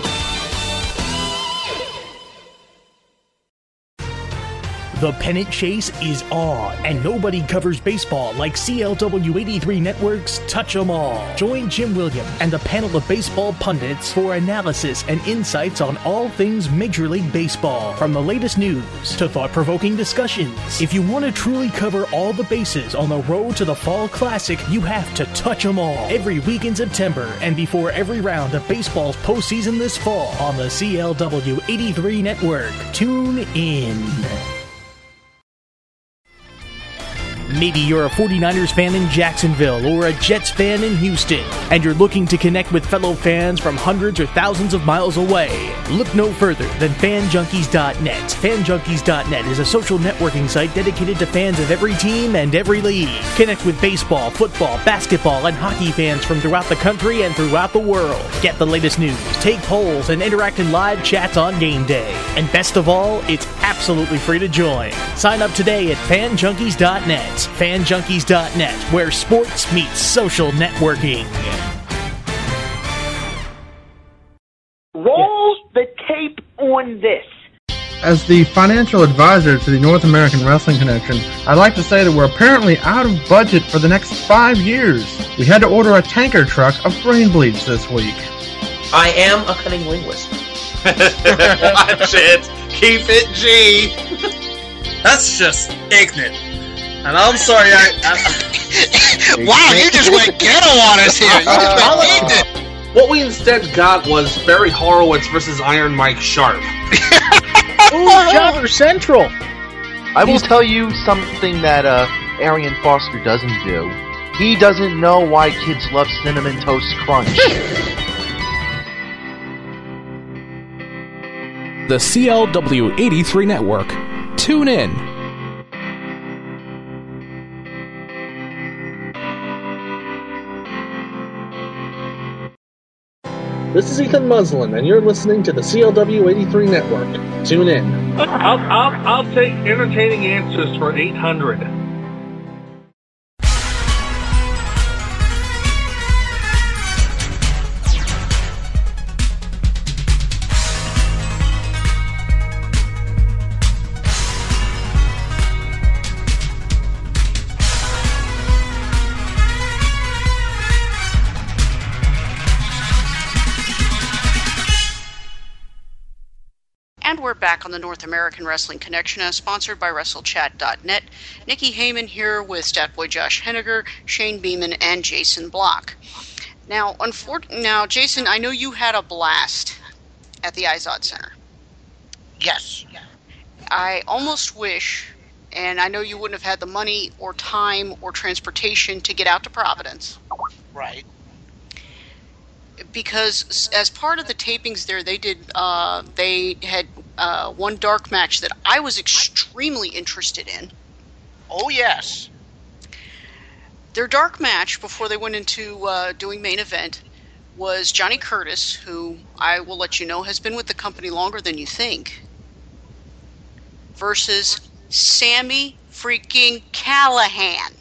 The pennant chase is on, and nobody covers baseball like C L W eighty-three Network's Touch 'Em All. Join Jim Williams and a panel of baseball pundits for analysis and insights on all things Major League Baseball, from the latest news to thought-provoking discussions. If you want to truly cover all the bases on the road to the Fall Classic, you have to touch 'em all. Every week in September and before every round of baseball's postseason this fall on the C L W eighty-three Network. Tune in. Maybe you're a forty-niners fan in Jacksonville or a Jets fan in Houston, and you're looking to connect with fellow fans from hundreds or thousands of miles away. Look no further than fan junkies dot net. fan junkies dot net is a social networking site dedicated to fans of every team and every league. Connect with baseball, football, basketball, and hockey fans from throughout the country and throughout the world. Get the latest news, take polls, and interact in live chats on game day. And best of all, it's absolutely free to join. Sign up today at fan junkies dot net. fan junkies dot net, where sports meets social networking. Roll the tape on this. As the financial advisor to the North American Wrestling Connection, I'd like to say that we're apparently out of budget for the next five years. We had to order a tanker truck of brain bleach this week. I am a cunning linguist. Watch it. Keep it G. That's just ignorant. And I'm sorry, I... I wow, you just went ghetto on us here. You just went ignorant. What we instead got was Barry Horowitz versus Iron Mike Sharp. Ooh, Jobber Central. I will tell you something that uh, Arian Foster doesn't do. He doesn't know why kids love Cinnamon Toast Crunch. The C L W eighty-three Network. Tune in. This is Ethan Muslin, and you're listening to the C L W eighty-three Network. Tune in. I'll, I'll, I'll take entertaining answers for eight hundred. And we're back on the North American Wrestling Connection, uh, sponsored by WrestleChat dot net. Nikki Heyman here with Statboy Josh Henniger, Shane Beeman, and Jason Block. Now, unfor- now, Jason, I know you had a blast at the Izod Center. Yes. I almost wish, and I know you wouldn't have had the money or time or transportation to get out to Providence. Right. Because as part of the tapings there, they did, uh, they had uh, one dark match that I was extremely interested in. Oh, yes. Their dark match, before they went into uh, doing main event, was Johnny Curtis, who I will let you know has been with the company longer than you think, versus Sammy freaking Callahan.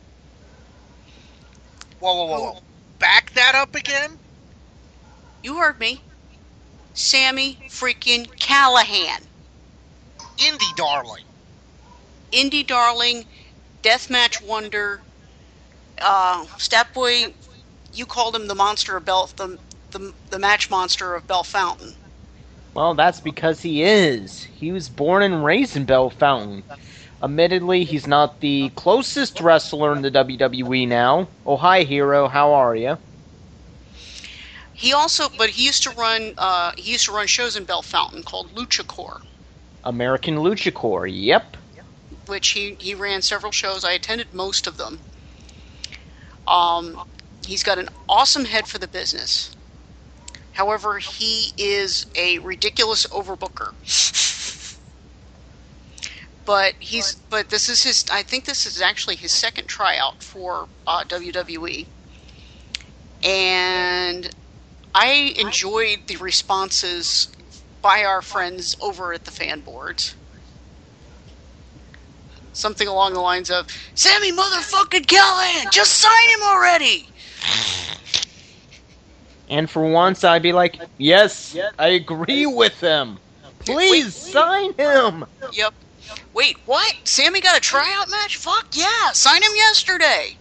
Whoa, whoa, whoa, whoa. Back that up again? You heard me. Sammy freaking Callahan. Indie darling. Indie darling, deathmatch wonder. Uh, Statboy, you called him the monster of Bell, the, the the match monster of Bell Fountain. Well, that's because he is. He was born and raised in Bell Fountain. Admittedly, he's not the closest wrestler in the W W E now. Oh, hi, Hero. How are you? He also, but he used to run. Uh, he used to run shows in Bell Fountain called LuchaCorps. American LuchaCorps. Yep. Which he he ran several shows. I attended most of them. Um, he's got an awesome head for the business. However, he is a ridiculous overbooker. But he's but this is his. I think this is actually his second tryout for uh, W W E, and I enjoyed the responses by our friends over at the fan boards. Something along the lines of, Sammy motherfucking Callahan, just sign him already! And for once, I'd be like, yes, I agree with him. Please, sign him! Yep. Wait, what? Sammy got a tryout match? Fuck yeah, sign him yesterday!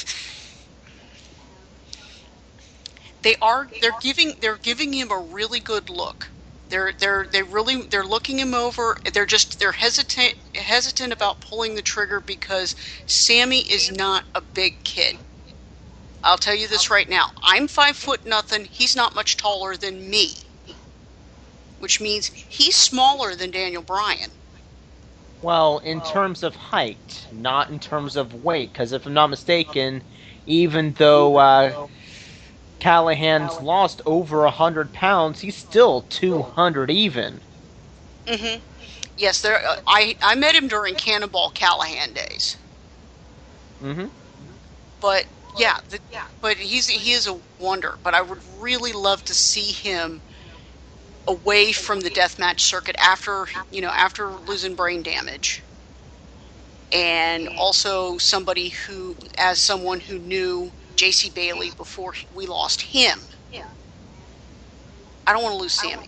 They are, they're giving, they're giving him a really good look. They're they're they really they're looking him over. They're just they're hesitant hesitant about pulling the trigger because Sammy is not a big kid. I'll tell you this right now. I'm five foot nothing. He's not much taller than me, which means he's smaller than Daniel Bryan. Well, in terms of height, not in terms of weight, because if I'm not mistaken, even though uh, Callahan's lost over a hundred pounds, he's still two hundred even. Mm-hmm. Yes, there. Uh, I I met him during Cannonball Callahan days. Mm-hmm. But yeah, the, but he's he is a wonder. But I would really love to see him away from the deathmatch circuit after you know after losing brain damage, and also somebody who, as someone who knew J C Bailey before we lost him. Yeah. I don't want to lose Sammy.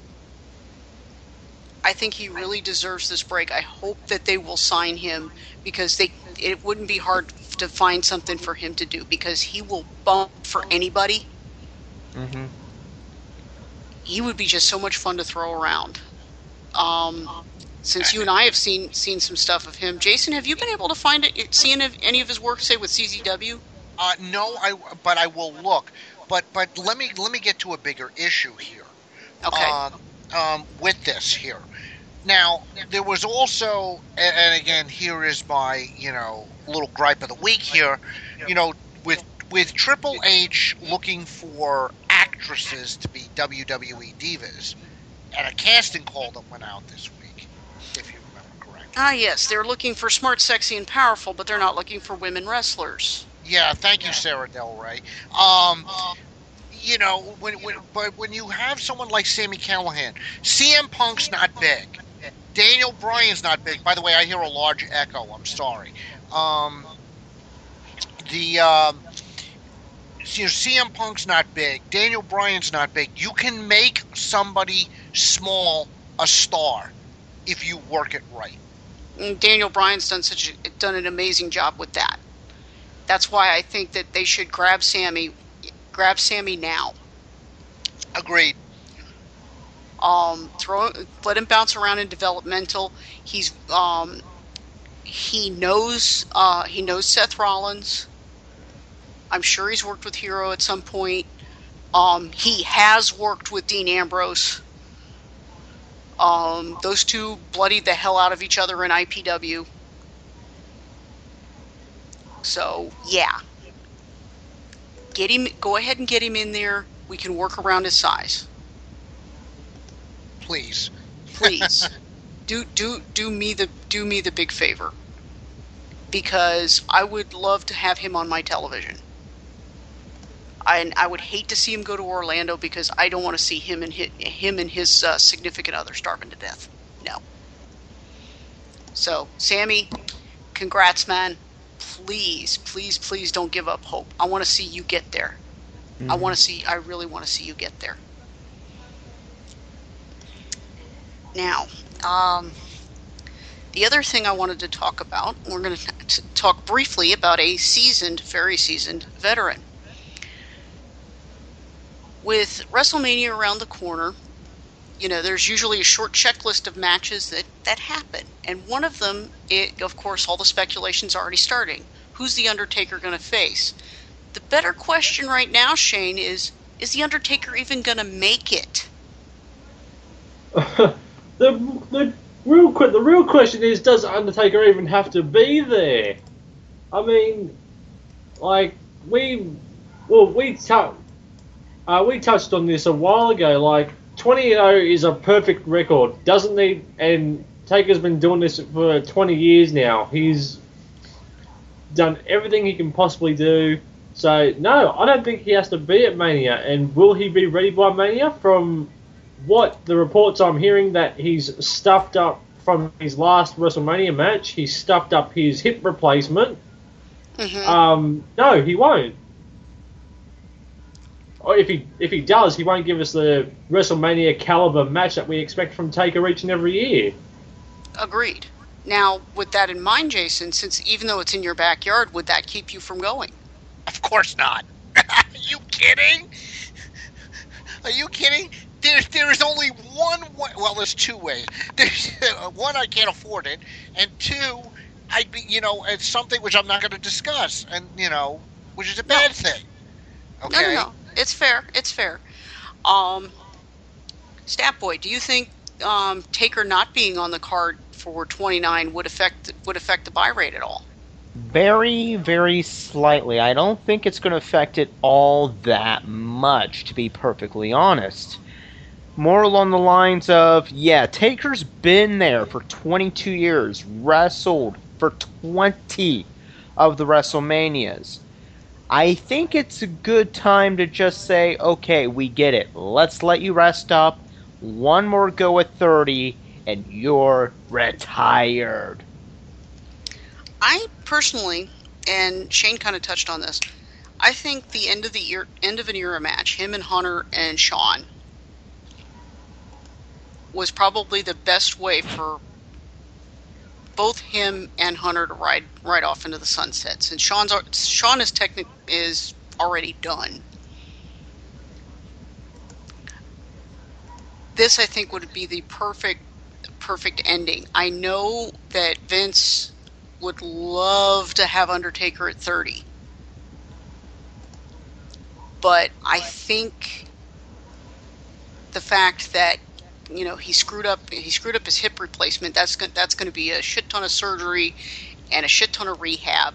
I think he really deserves this break. I hope that they will sign him because they it wouldn't be hard to find something for him to do because he will bump for anybody. Mm-hmm. He would be just so much fun to throw around. Um, since you and I have seen seen some stuff of him, Jason, have you been able to find it? Seen any of his work, say with C Z W? Uh, no, I but I will look. But but let me let me get to a bigger issue here. Okay. Um, um, with this here. Now there was also, and, and again, here is my you know little gripe of the week here. You know, with with Triple H looking for actresses to be W W E divas, and a casting call that went out this week, if you remember correctly. Ah, yes, they're looking for smart, sexy, and powerful, but they're not looking for women wrestlers. Yeah, thank you, Sarah Del Rey. Um, you know, when, when but when you have someone like Sami Callihan, C M Punk's not big. Daniel Bryan's not big. By the way, I hear a large echo. I'm sorry. Um, the um, you know, C M Punk's not big. Daniel Bryan's not big. You can make somebody small a star if you work it right. And Daniel Bryan's done such a, done an amazing job with that. That's why I think that they should grab Sammy, grab Sammy now. Agreed. Um, throw, let him bounce around in developmental. He's, um, he knows, uh, he knows Seth Rollins. I'm sure he's worked with Hero at some point. Um, he has worked with Dean Ambrose. Um, those two bloodied the hell out of each other in I P W. So, yeah. Get him, go ahead and get him in there. We can work around his size. Please. Please. do do do me the do me the big favor. Because I would love to have him on my television. I, and I would hate to see him go to Orlando because I don't want to see him and his, him and his uh, significant other starving to death. No. So, Sammy, congrats, man. Please, please, please don't give up hope. I want to see you get there. Mm-hmm. I want to see, I really want to see you get there. Now, um, the other thing I wanted to talk about, we're going to talk briefly about a seasoned, very seasoned veteran. With WrestleMania around the corner, you know, there's usually a short checklist of matches that, that happen. And one of them, it, of course, all the speculation's already starting. Who's The Undertaker going to face? The better question right now, Shane, is is The Undertaker even going to make it? the the real the real question is, does Undertaker even have to be there? I mean, like we well we tu- uh, we touched on this a while ago. Like twenty and oh is a perfect record. Doesn't need and Taker's been doing this for twenty years now. He's done everything he can possibly do. So, no, I don't think he has to be at Mania. And will he be ready by Mania? From what the reports I'm hearing, that he's stuffed up from his last WrestleMania match, he's stuffed up his hip replacement. Mm-hmm. Um, no, he won't. Or if he if he does, he won't give us the WrestleMania caliber match that we expect from Taker each and every year. Agreed. Now, with that in mind, Jason, since even though it's in your backyard, would that keep you from going? Of course not. Are you kidding? Are you kidding? There, there is only one way. Well, there's two ways. There's one, I can't afford it, and two, I'd be, you know, it's something which I'm not going to discuss, and you know, which is a bad no. thing. Okay. No, no, no. It's fair. It's fair. Um, Statboy, do you think um, Taker not being on the card for twenty-nine would affect would affect the buy rate at all? Very, very slightly. I don't think it's going to affect it all that much, to be perfectly honest. More along the lines of, yeah, Taker's been there for twenty-two years, wrestled for twenty of the WrestleManias. I think it's a good time to just say, okay, we get it. Let's let you rest up. One more go at thirty, and you're retired. I personally, and Shane kind of touched on this, I think the end of the year, end of an era match, him and Hunter and Shawn, was probably the best way for both him and Hunter to ride right off into the sunset. Since Shawn's Shawn is technic is already done. This, I think, would be the perfect perfect ending. I know that Vince would love to have Undertaker at thirty. But I think the fact that, you know, he screwed up he screwed up his hip replacement, that's going that's going to be a shit ton of surgery and a shit ton of rehab.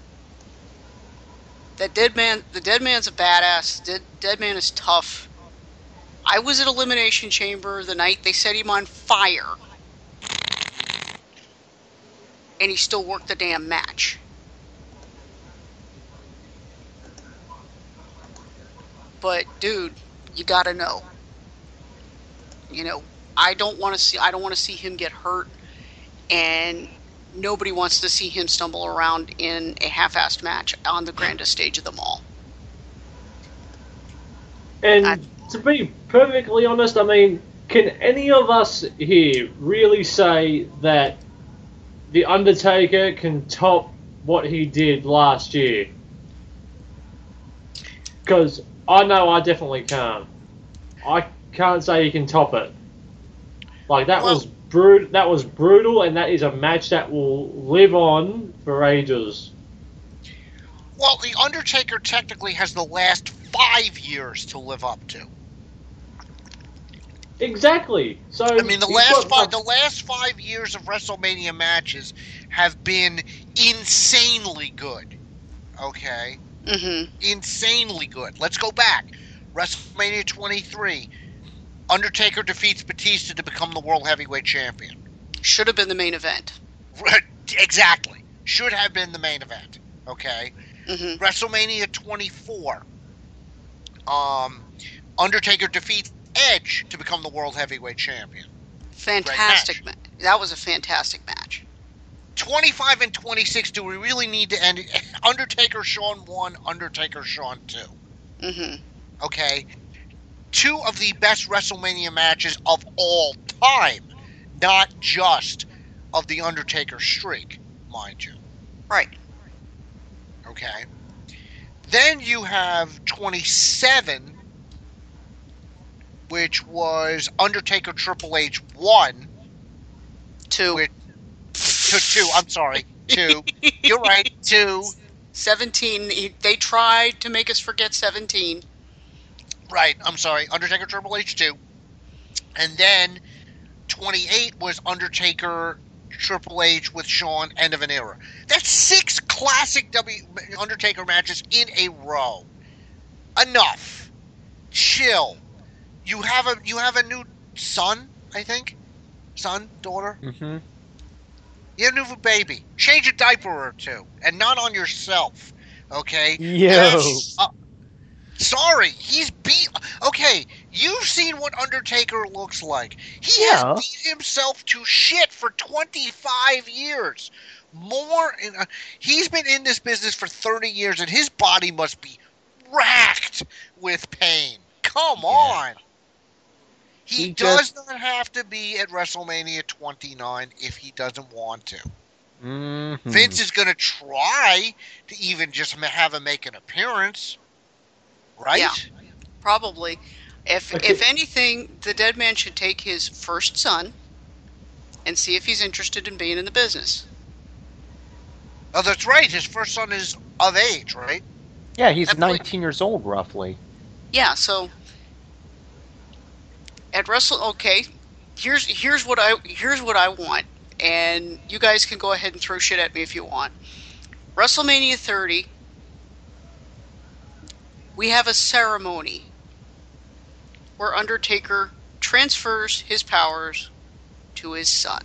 That dead man the dead man's a badass. Dead, dead man is tough. I was at Elimination Chamber the night they set him on fire. And he still worked the damn match. But dude, you gotta know. You know, I don't want to see. I don't want to see him get hurt, and nobody wants to see him stumble around in a half-assed match on the grandest stage of them all. And I, to be perfectly honest, I mean, can any of us here really say that The Undertaker can top what he did last year? Because I know I definitely can't. I can't say he can top it. Like, that well, was brut- That was brutal, and that is a match that will live on for ages. Well, The Undertaker technically has the last five years to live up to. Exactly. So I mean, the last five, the last five years of WrestleMania matches have been insanely good. Okay, mm-hmm. Insanely good. Let's go back. WrestleMania twenty-three. Undertaker defeats Batista to become the World Heavyweight Champion. Should have been the main event. Exactly. Should have been the main event. Okay. Mm-hmm. WrestleMania twenty-four. Um, Undertaker defeats Edge to become the World Heavyweight Champion. Fantastic match. Ma- that was a fantastic match. twenty-five and twenty-six, do we really need to end it? Undertaker Shawn one, Undertaker Shawn two. Mm-hmm. Okay. Two of the best WrestleMania matches of all time. Not just of the Undertaker streak, mind you. Right. Okay. Then you have twenty-seven, which was Undertaker Triple H one. Two. Which, two, two, I'm sorry. Two. You're right. Two. seventeen. They tried to make us forget seventeen. Right, I'm sorry. Undertaker Triple H two. And then twenty-eight was Undertaker Triple H with Shawn, end of an era. That's six classic W Undertaker matches in a row. Enough. Chill. You have a you have a new son, I think? Son, daughter? Mm-hmm. You have a new baby. Change a diaper or two. And not on yourself. Okay? Yo. Uh, sorry, he's beat. Okay, you've seen what Undertaker looks like. He Yeah. has beat himself to shit for twenty-five years. More. In, uh, he's been in this business for thirty years, and his body must be racked with pain. Come on. He, He does just- not have to be at WrestleMania twenty-nine if he doesn't want to. Mm-hmm. Vince is going to try to even just ma- have him make an appearance, right? Yeah, probably. If Okay. if anything, the dead man should take his first son and see if he's interested in being in the business. Oh, that's right. His first son is of age, right? Yeah, he's Absolutely. nineteen years old, roughly. Yeah, so at Wrestle, okay, here's here's what I here's what I want, and you guys can go ahead and throw shit at me if you want. WrestleMania thirty, we have a ceremony where Undertaker transfers his powers to his son.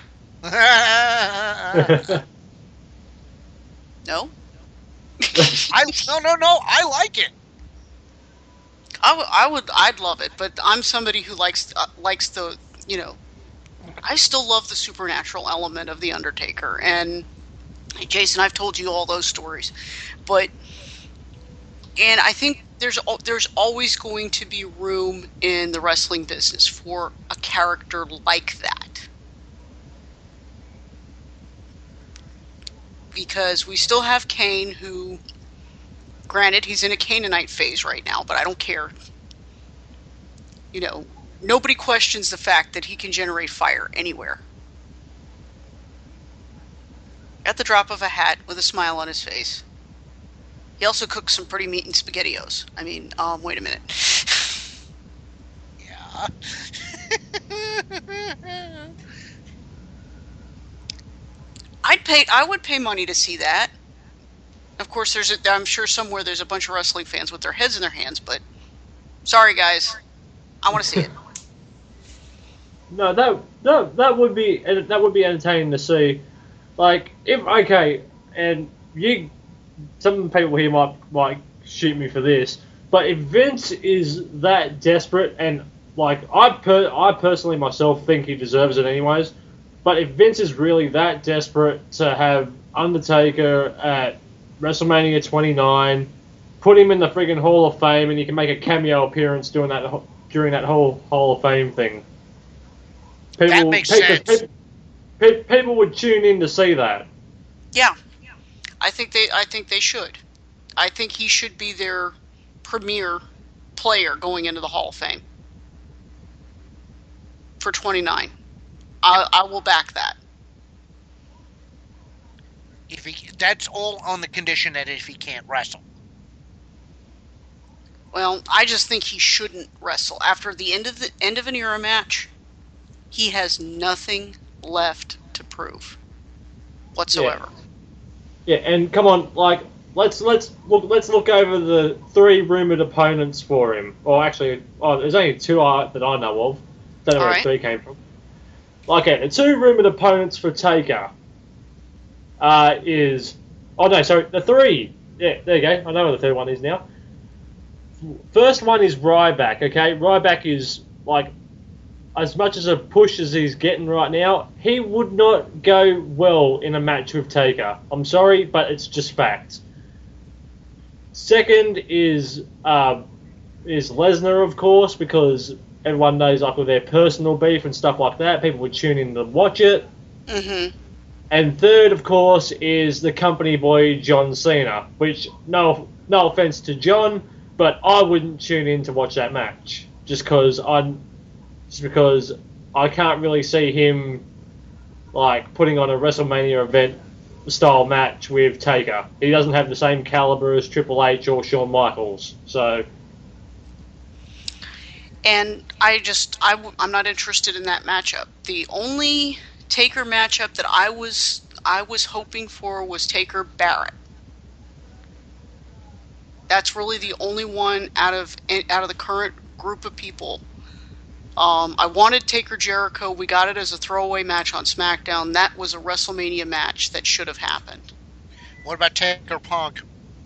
No? I no no no. I like it. I would, I would, I'd love it, but I'm somebody who likes uh, likes the, you know, I still love the supernatural element of the Undertaker. And Jason, I've told you all those stories, but and I think there's al- there's always going to be room in the wrestling business for a character like that, because we still have Kane, who, granted, he's in a Canaanite phase right now, but I don't care. You know, nobody questions the fact that he can generate fire anywhere. At the drop of a hat with a smile on his face. He also cooks some pretty meat and SpaghettiOs. I mean, um, wait a minute. Yeah. I'd pay. I would pay money to see that. Of course, there's. A, I'm sure somewhere there's a bunch of wrestling fans with their heads in their hands, but sorry, guys, I want to see it. No, that that that would be that would be entertaining to see. Like, if okay, and you, some people here might might shoot me for this, but if Vince is that desperate, and like I per I personally myself think he deserves it anyways, but if Vince is really that desperate to have Undertaker at WrestleMania twenty-nine, put him in the friggin' Hall of Fame, and you can make a cameo appearance doing that during that whole Hall of Fame thing. People, That makes people, sense. People, pe- people would tune in to see that. Yeah, I think they. I think they should. I think he should be their premier player going into the Hall of Fame for twenty-nine. I, I will back that. If he, that's all on the condition that if he can't wrestle. Well, I just think he shouldn't wrestle after the end of the end of an era match. He has nothing left to prove whatsoever. Yeah, and come on, like let's let's look let's look over the three rumored opponents for him. Or actually, oh, there's only two uh, that I know of. Don't know where Alright. the three came from. Okay, the two rumored opponents for Taker uh, is oh no, sorry, the three. Yeah, there you go. I know where the third one is now. First one is Ryback. Okay, Ryback is like, as much as a push as he's getting right now, he would not go well in a match with Taker. I'm sorry, but it's just fact. Second is uh, is Lesnar, of course, because everyone knows like with their personal beef and stuff like that, people would tune in to watch it. Mm-hmm. And third, of course, is the company boy John Cena, which no no offense to John, but I wouldn't tune in to watch that match just because I just because I can't really see him like putting on a WrestleMania event style match with Taker. He doesn't have the same caliber as Triple H or Shawn Michaels, so And I just, I, I'm not interested in that matchup. The only Taker matchup that I was, I was hoping for was Taker Barrett. That's really the only one out of out of the current group of people. Um, I wanted Taker Jericho. We got it as a throwaway match on SmackDown. That was a WrestleMania match that should have happened. What about Taker Punk?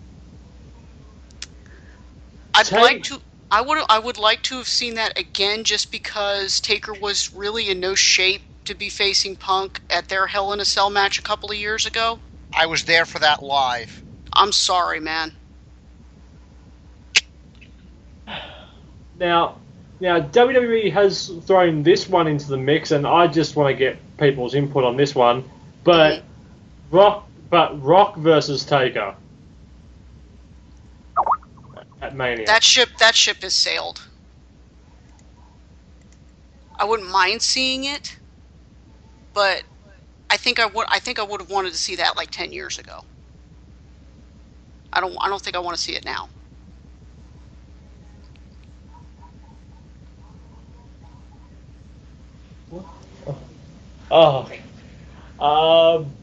I'd Take- like to. I would. I would like to have seen that again, just because Taker was really in no shape to be facing Punk at their Hell in a Cell match a couple of years ago. I was there for that live. I'm sorry, man. Now, now W W E has thrown this one into the mix, and I just want to get people's input on this one. But Mm-hmm. Rock, but Rock versus Taker at Mania. That ship. That ship has sailed. I wouldn't mind seeing it, but I think I would. I think I would have wanted to see that like ten years ago. I don't. I don't think I want to see it now. Oh, um,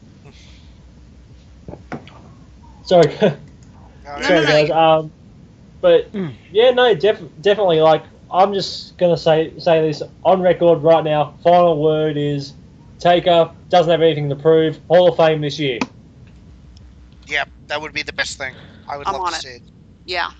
sorry, sorry no, guys. Um, but yeah, no, def- definitely. Like, I'm just gonna say say this on record right now. Final word is Taker doesn't have anything to prove. Hall of Fame this year. Yep, that would be the best thing. I would I'm love on to it. see it. Yeah.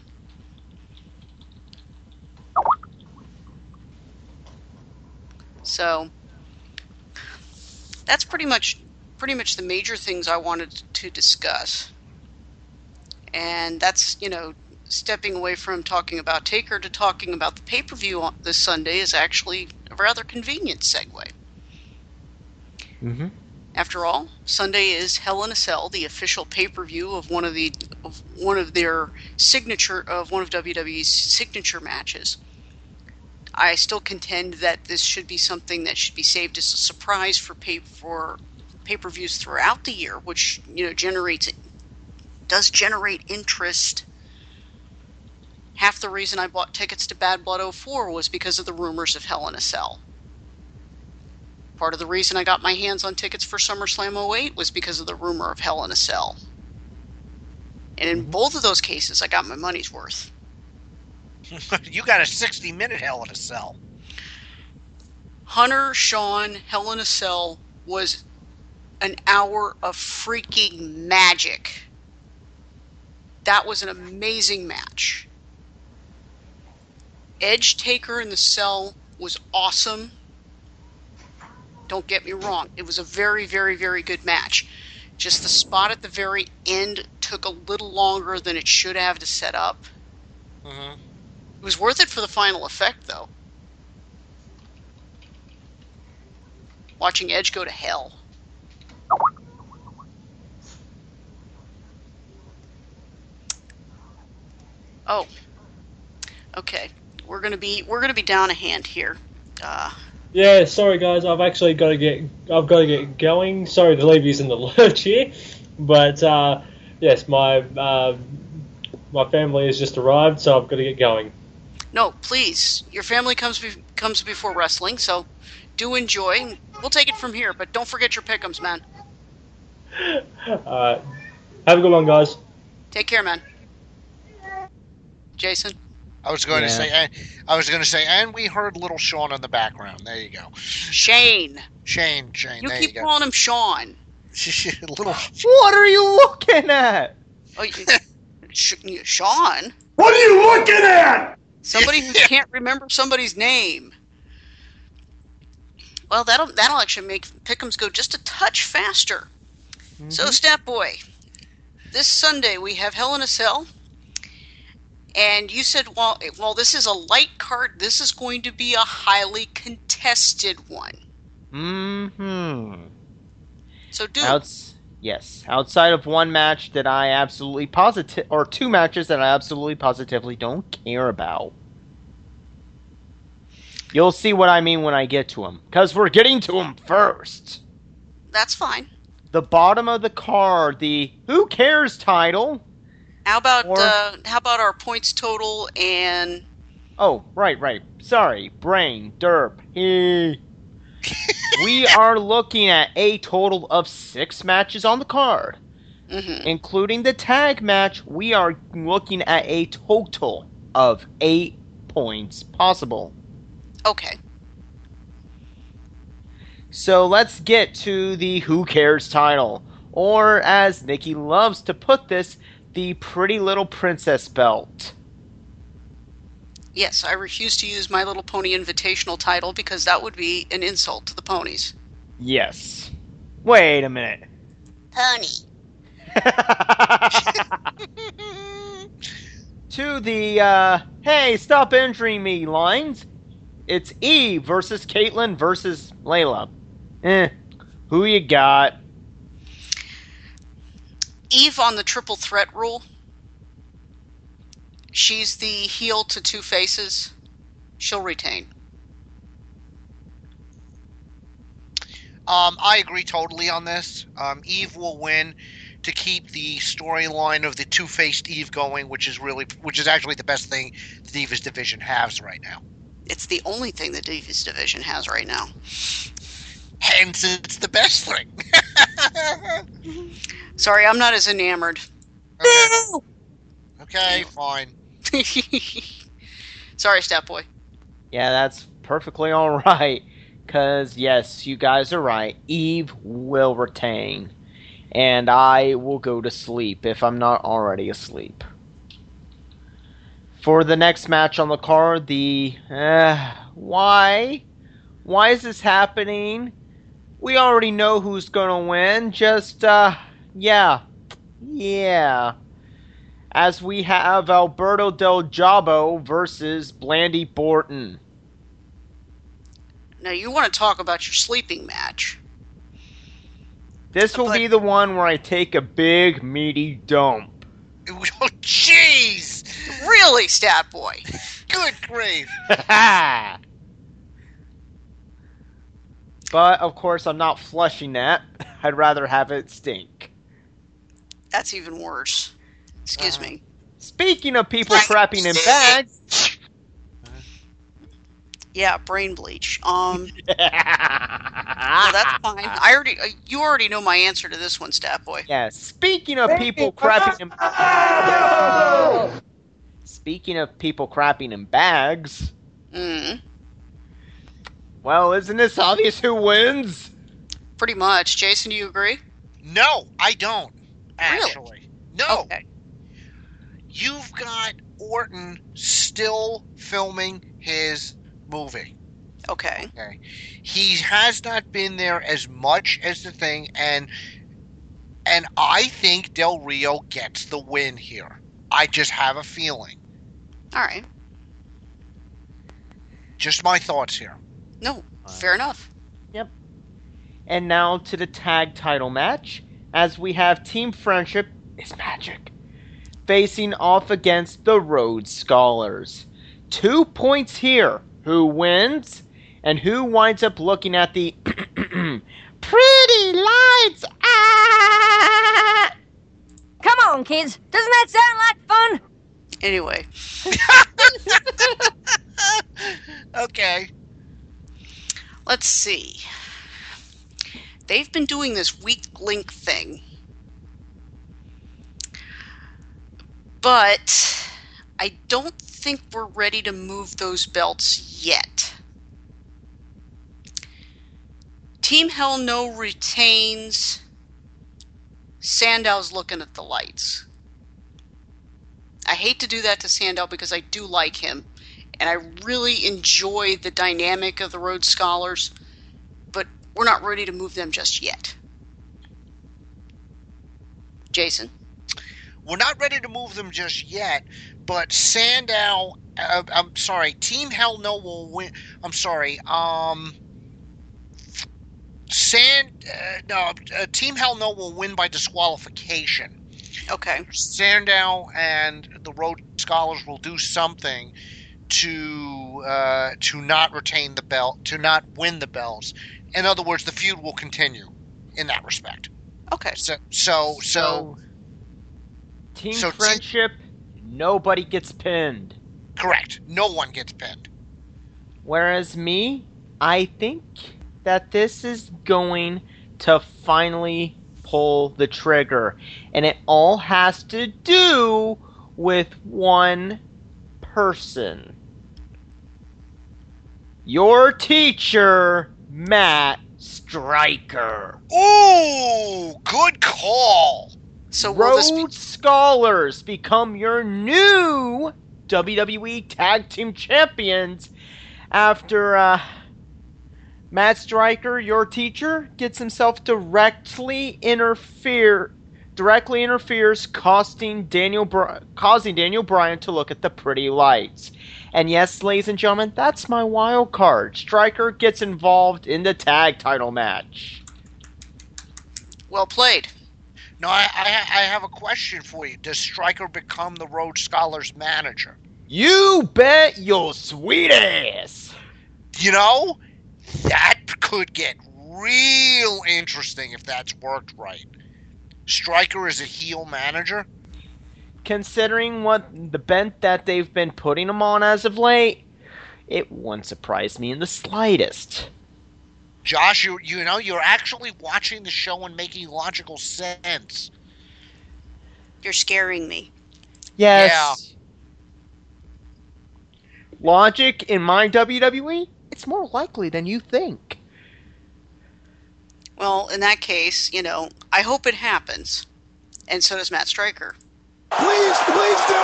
So that's pretty much pretty much the major things I wanted to discuss. And that's, you know, stepping away from talking about Taker to talking about the pay-per-view on this Sunday is actually a rather convenient segue. Mm-hmm. After all, Sunday is Hell in a Cell, the official pay-per-view of one of the of one of their signature of one of W W E's signature matches. I still contend that this should be something that should be saved as a surprise for pay for pay-per-views throughout the year, which, you know, generates does generate interest. Half the reason I bought tickets to Bad Blood oh four was because of the rumors of Hell in a Cell. Part of the reason I got my hands on tickets for SummerSlam oh eight was because of the rumor of Hell in a Cell. And in both of those cases, I got my money's worth. You got a sixty-minute Hell in a Cell. Hunter, Sean, Hell in a Cell was an hour of freaking magic. That was an amazing match. Edge Taker in the Cell was awesome. Don't get me wrong. It was a very, very, very good match. Just the spot at the very end took a little longer than it should have to set up. Mm-hmm. It was worth it for the final effect, though. Watching Edge go to hell. Oh. Okay. We're gonna be we're gonna be down a hand here. Uh Yeah, sorry guys, I've actually got to get I've got to get going. Sorry to leave you in the lurch here, but uh, yes, my uh, my family has just arrived, so I've got to get going. No, please. Your family comes be- comes before wrestling, so do enjoy. We'll take it from here, but don't forget your pick'ems, man. Alright, have a good one, guys. Take care, man. Jason. I was going Yeah. to say, and, I was going to say, and we heard little Sean in the background. There you go. Shane. Shane, Shane. You there keep you go. calling him Sean. little. What are you looking at? Oh, you, Sh- Sean. What are you looking at? Somebody who can't remember somebody's name. Well, that'll that'll actually make pick'ems go just a touch faster. Mm-hmm. So, Stat Boy, this Sunday we have Hell in a Cell, and you said, well, well, this is a light card. This is going to be a highly contested one. Mm-hmm. So, do Outs- yes. Outside of one match that I absolutely positive, or two matches that I absolutely positively don't care about. You'll see what I mean when I get to them, because we're getting to them first. That's fine. The bottom of the card, the Who Cares title. How about Or- uh, how about our points total and Oh, right, right. Sorry, brain, derp. Hey. We are looking at a total of six matches on the card. Mm-hmm. Including the tag match, we are looking at a total of eight points possible. Okay. So let's get to the Who Cares title. Or, as Nikki loves to put this, the Pretty Little Princess belt. Yes, I refuse to use My Little Pony Invitational title because that would be an insult to the ponies. Yes. Wait a minute. Pony. To the, uh, hey, stop injuring me lines. It's Eve versus Caitlyn versus Layla. Eh, who you got? Eve on the triple threat rule. She's the heel to Two Faces. She'll retain. Um, I agree totally on this. Um, Eve will win to keep the storyline of the two-faced Eve going, which is really, which is actually the best thing the Divas division has right now. It's the only thing the Divas division has right now. Hence, it's the best thing. Sorry, I'm not as enamored. Okay, okay fine. Sorry, Stat Boy. Yeah, that's perfectly alright. Because, yes, you guys are right. Eve will retain. And I will go to sleep if I'm not already asleep. For the next match on the card, the... Uh, why? Why is this happening? We already know who's gonna win. Just, uh, yeah. Yeah. As we have Alberto Del Jabo versus Blandy Borton. Now, you want to talk about your sleeping match. This will But- be the one where I take a big, meaty dump. Oh, jeez! Really, Stat Boy? Good grief! But, of course, I'm not flushing that. I'd rather have it stink. That's even worse. Excuse Uh, me. Speaking of people crapping in bags... Yeah, brain bleach. Um, no, that's fine. I already, uh, you already know my answer to this one, Stat Boy. Yeah, speaking of people crapping in... Speaking of people crapping in bags... Mm. Well, isn't this obvious who wins? Pretty much. Jason, do you agree? No, I don't, actually. Really? No. Okay. You've got Orton still filming his movie. Okay. Okay. He has not been there as much as the thing, and and I think Del Rio gets the win here. I just have a feeling. All right. Just my thoughts here. No, fair enough. Yep. And now to the tag title match, as we have Team Friendship is Magic facing off against the Rhodes Scholars. Two points here. Who wins? And who winds up looking at the pretty lights? Ah! Come on, kids. Doesn't that sound like fun? Anyway. Okay. Let's see. They've been doing this weak link thing. But I don't think we're ready to move those belts yet. Team Hell No retains. Sandow's looking at the lights. I hate to do that to Sandow because I do like him. And I really enjoy the dynamic of the Rhodes Scholars. But we're not ready to move them just yet. Jason? We're not ready to move them just yet, but Sandow, uh, I'm sorry, Team Hell No will win. I'm sorry, um, Sand, uh, no, uh, Team Hell No will win by disqualification. Okay. Sandow and the Rhodes Scholars will do something to uh, to not retain the belt, to not win the belts. In other words, the feud will continue in that respect. Okay. So, so, so. So, Team so Friendship, nobody gets pinned. Correct. No one gets pinned. Whereas me, I think that this is going to finally pull the trigger. And it all has to do with one person. Your teacher, Matt Striker. Ooh, good call. So Road will this be- Scholars become your new W W E Tag Team Champions after uh, Matt Striker, your teacher, gets himself directly interfere, directly interferes, costing Daniel, Br- causing Daniel Bryan to look at the pretty lights. And yes, ladies and gentlemen, that's my wild card. Striker gets involved in the tag title match. Well played. No, I, I, I have a question for you. Does Striker become the Rhodes Scholars manager? You bet your sweet ass. You know, that could get real interesting if that's worked right. Striker is a heel manager? Considering what the bent that they've been putting him on as of late, it wouldn't surprise me in the slightest. Josh, you you know, you're actually watching the show and making logical sense. You're scaring me. Yes. Yeah. Logic in my W W E, it's more likely than you think. Well, in that case, you know, I hope it happens. And so does Matt Striker. Please, please do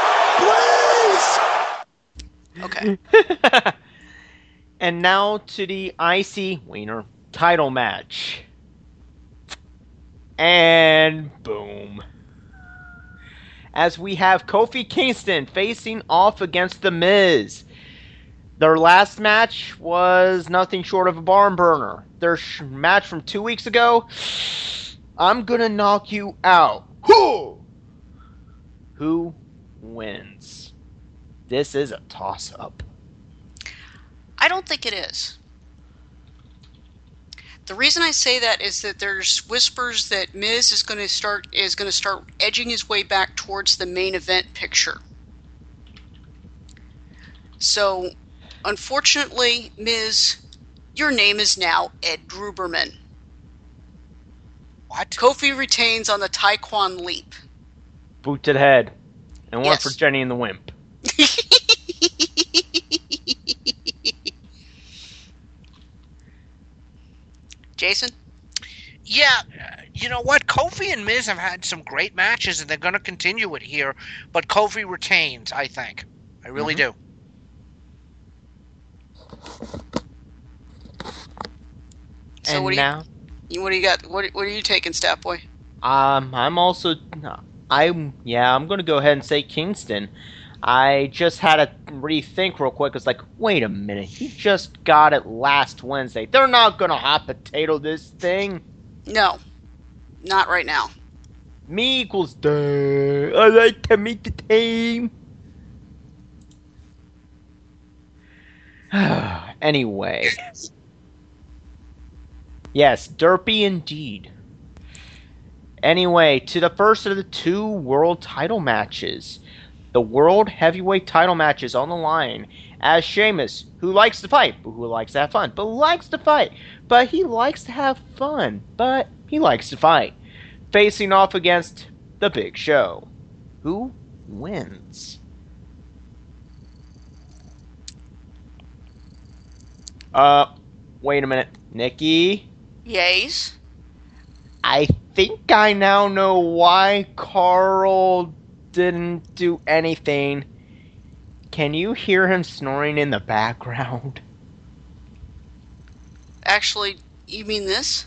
it! Please! Okay. And now to the Icy Wiener title match. And boom. As we have Kofi Kingston facing off against The Miz. Their last match was nothing short of a barn burner. Their sh- match from two weeks ago, I'm gonna knock you out. Who? Who wins? This is a toss-up. I don't think it is. The reason I say that is that there's whispers that Miz is going to start is going to start edging his way back towards the main event picture. So, unfortunately, Miz, your name is now Ed Gruberman. What? Kofi retains on the Taekwon Leap. Boot to the head. And one Yes. for Jenny and the Wimp. Jason? Yeah, you know what? Kofi and Miz have had some great matches, and they're going to continue it here. But Kofi retains, I think. I really Mm-hmm. do. So and what do you, now, you what do you got? What what are you taking, Stat Boy? um, I'm also, I'm yeah, I'm gonna go ahead and say Kingston. I just had to rethink real quick. It's like, wait a minute, he just got it last Wednesday. They're not gonna hot potato this thing. No, not right now. Me equals duh. I like to meet the team. Anyway. Yes, derpy indeed. Anyway, to the first of the two world title matches. The world heavyweight title match is on the line. As Sheamus, who likes to fight, but who likes to have fun, but likes to fight, but he likes to have fun, but he likes to fight. Facing off against The Big Show. Who wins? Uh, wait a minute. Nikki? Yays. I think I now know why Carl didn't do anything. Can you hear him snoring in the background? Actually, you mean this?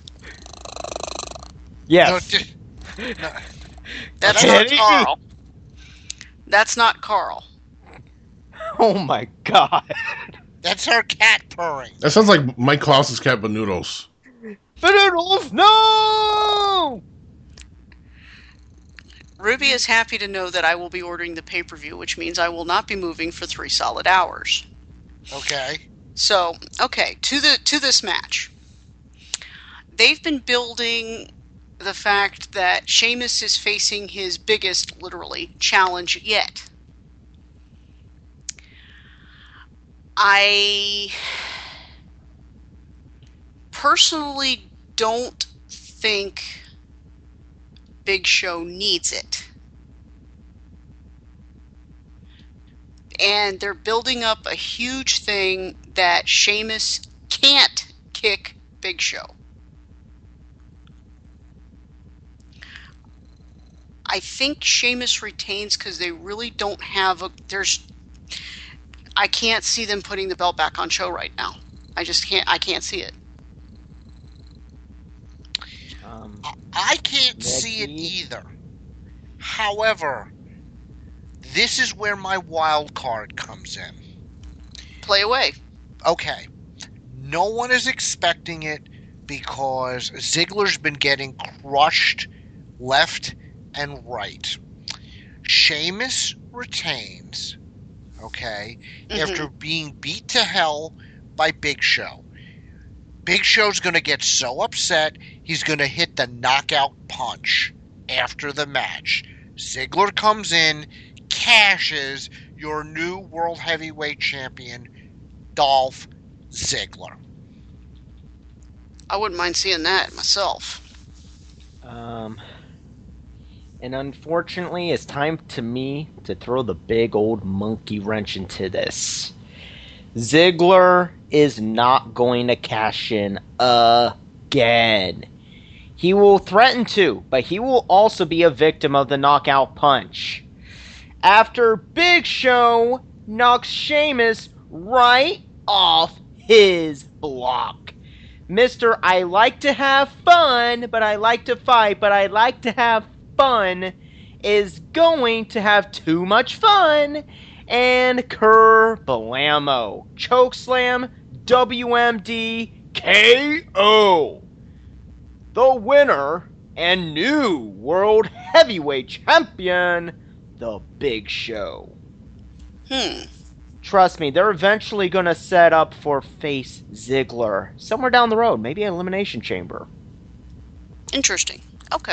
Yes. No, d- no. That's Kenny? not Carl. That's not Carl. Oh my god. That's her cat purring. That sounds like Mike Klaus's cat Benoodles. Benoodles, no! Ruby is happy to know that I will be ordering the pay-per-view, which means I will not be moving for three solid hours. Okay. So, okay, to the to this match. They've been building the fact that Sheamus is facing his biggest, literally, challenge yet. I personally don't think Big Show needs it. And they're building up a huge thing that Sheamus can't kick Big Show. I think Sheamus retains because they really don't have a... There's... I can't see them putting the belt back on Show right now. I just can't... I can't see it. Um, I can't Becky. see it either. However, this is where my wild card comes in. Play away. Okay. No one is expecting it because Ziggler's been getting crushed left and right. Sheamus retains, okay, mm-hmm. after being beat to hell by Big Show. Big Show's going to get so upset, he's going to hit the knockout punch after the match. Ziggler comes in, cashes your new World Heavyweight Champion, Dolph Ziggler. I wouldn't mind seeing that myself. Um, and unfortunately, it's time to me to throw the big old monkey wrench into this. Ziggler is not going to cash in again. He will threaten to, but he will also be a victim of the knockout punch. After Big Show knocks Sheamus right off his block. Mister I like to have fun, but I like to fight, but I like to have fun is going to have too much fun. And Kerblamo. Chokeslam, W M D, K O. The winner and new World Heavyweight Champion, The Big Show. Hmm. Trust me, they're eventually going to set up for face Ziggler. Somewhere down the road. Maybe an Elimination Chamber. Interesting. Okay.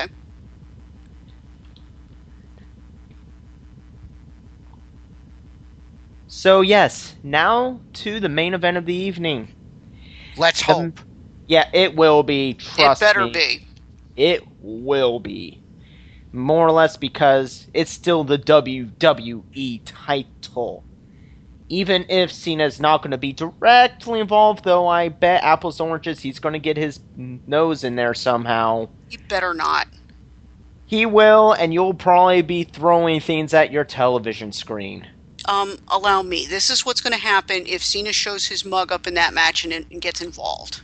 So yes, now to the main event of the evening. Let's the, hope. Yeah, it will be. Trust me. It better me. be. It will be. More or less because it's still the W W E title. Even if Cena's not going to be directly involved, though I bet apples to oranges he's going to get his nose in there somehow. You better not. He will, and you'll probably be throwing things at your television screen. Um, allow me. This is what's going to happen if Cena shows his mug up in that match and, and gets involved.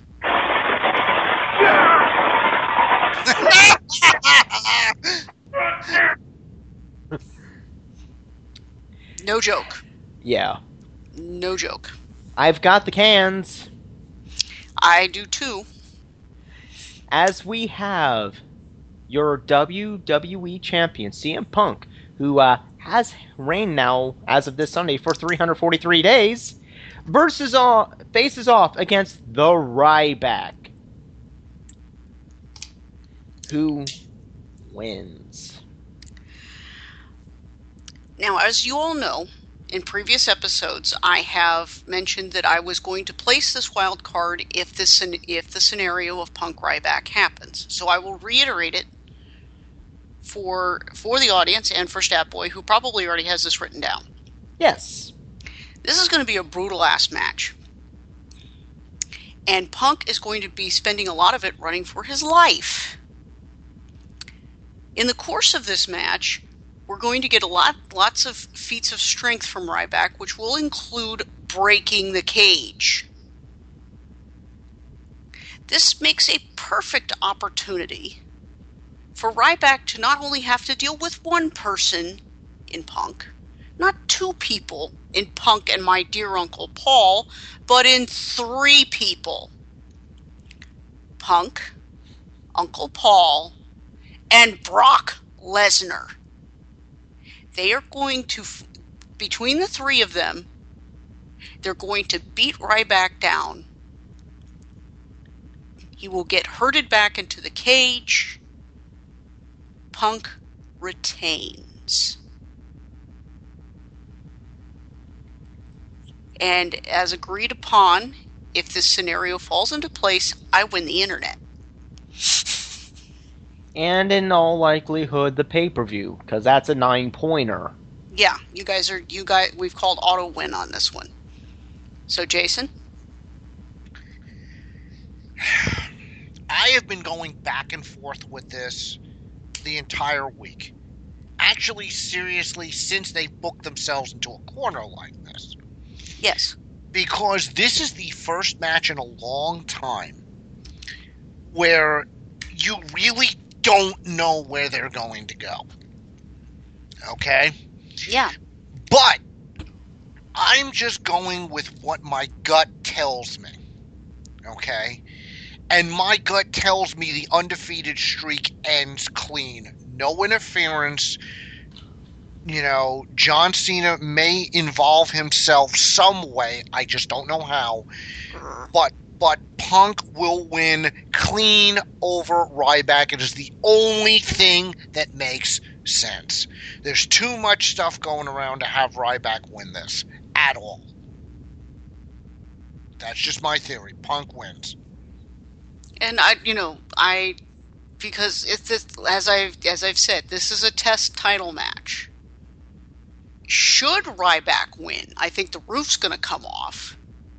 No joke. Yeah. No joke. I've got the cans. I do too. As we have your W W E champion, C M Punk, who uh, has reigned now as of this Sunday for three hundred forty-three days, versus off, faces off against the Ryback. Who wins? Now, as you all know, in previous episodes, I have mentioned that I was going to place this wild card if this if the scenario of Punk Ryback happens. So I will reiterate it for for the audience and for Statboy, who probably already has this written down. Yes. This is going to be a brutal-ass match. And Punk is going to be spending a lot of it running for his life. In the course of this match, we're going to get a lot, lots of feats of strength from Ryback, which will include breaking the cage. This makes a perfect opportunity for Ryback to not only have to deal with one person in Punk, not two people in Punk and my dear Uncle Paul, but in three people. Punk, Uncle Paul, and Brock Lesnar. They are going to, between the three of them, they're going to beat Ryback down. He will get herded back into the cage. Punk retains. And as agreed upon, if this scenario falls into place, I win the internet. And in all likelihood, the pay-per-view, because that's a nine-pointer. Yeah, you guys are, you guys, we've called auto win on this one. So, Jason? I have been going back and forth with this the entire week. Actually, seriously, since they booked themselves into a corner like this. Yes. Because this is the first match in a long time where you really don't know where they're going to go. Okay? Yeah. But I'm just going with what my gut tells me. Okay? And my gut tells me the undefeated streak ends clean. No interference. You know, John Cena may involve himself some way. I just don't know how. But but Punk will win clean over Ryback. It is the only thing that makes sense. There's too much stuff going around to have Ryback win this at all. That's just my theory. Punk wins. And I, you know, I, because it's this, as I've as I've said, this is a test title match. Should Ryback win, I think the roof's going to come off,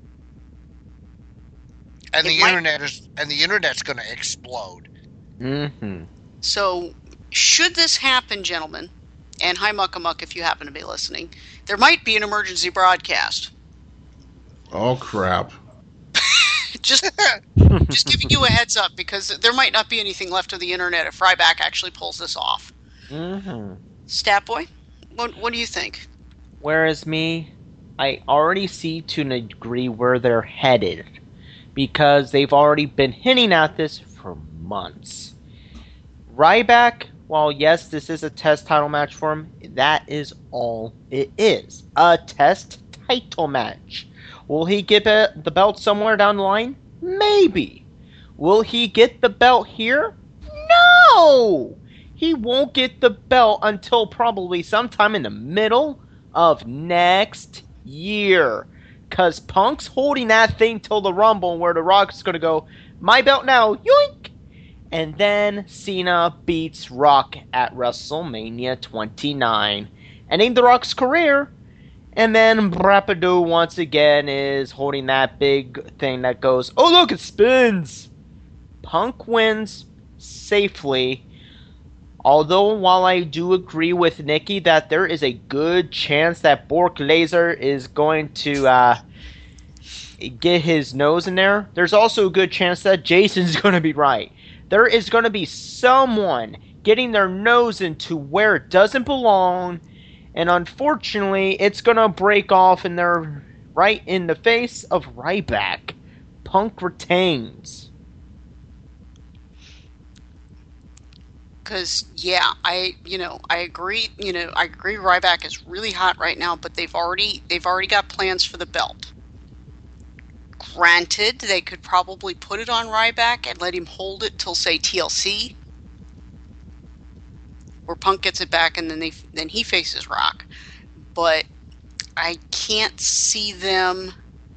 and it the might, internet is and the internet's going to explode. Mm-hmm. So, should this happen, gentlemen, and hi Muckamuck if you happen to be listening, there might be an emergency broadcast. Oh crap! just, just giving you a heads up because there might not be anything left of the internet if Ryback actually pulls this off. Mm-hmm. Statboy, what what do you think? Whereas me, I already see to a degree where they're headed because they've already been hinting at this for months. Ryback, while yes, this is a test title match for him, that is all it is. A test title match. Will he get the belt somewhere down the line? Maybe. Will he get the belt here? No! He won't get the belt until probably sometime in the middle of next year. Because Punk's holding that thing till the Rumble where The Rock's going to go, my belt now, yoink! And then Cena beats Rock at WrestleMania twenty-nine, ending The Rock's career. And then Brapado once again is holding that big thing that goes, oh look, it spins! Punk wins safely. Although, while I do agree with Nikki that there is a good chance that Bork Laser is going to uh, get his nose in there, there's also a good chance that Jason's going to be right. There is going to be someone getting their nose into where it doesn't belong, and unfortunately, it's going to break off in their right in the face of Ryback. Punk retains. Because, yeah, I, you know, I agree, you know, I agree Ryback is really hot right now, but they've already, they've already got plans for the belt. Granted, they could probably put it on Ryback and let him hold it till, say, T L C. Where Punk gets it back and then they, then he faces Rock. But I can't see them,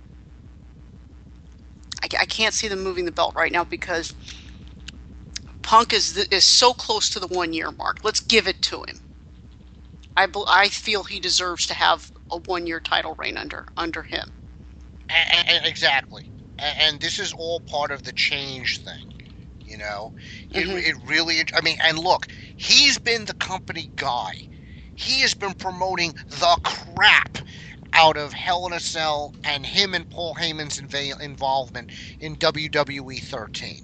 I, I can't see them moving the belt right now because Punk is is so close to the one year mark. Let's give it to him. I, I feel he deserves to have a one year title reign under under him. And, and, exactly, and, and this is all part of the change thing. You know, it, Mm-hmm. it really. I mean, and look, he's been the company guy. He has been promoting the crap out of Hell in a Cell and him and Paul Heyman's inv- involvement in W W E thirteen.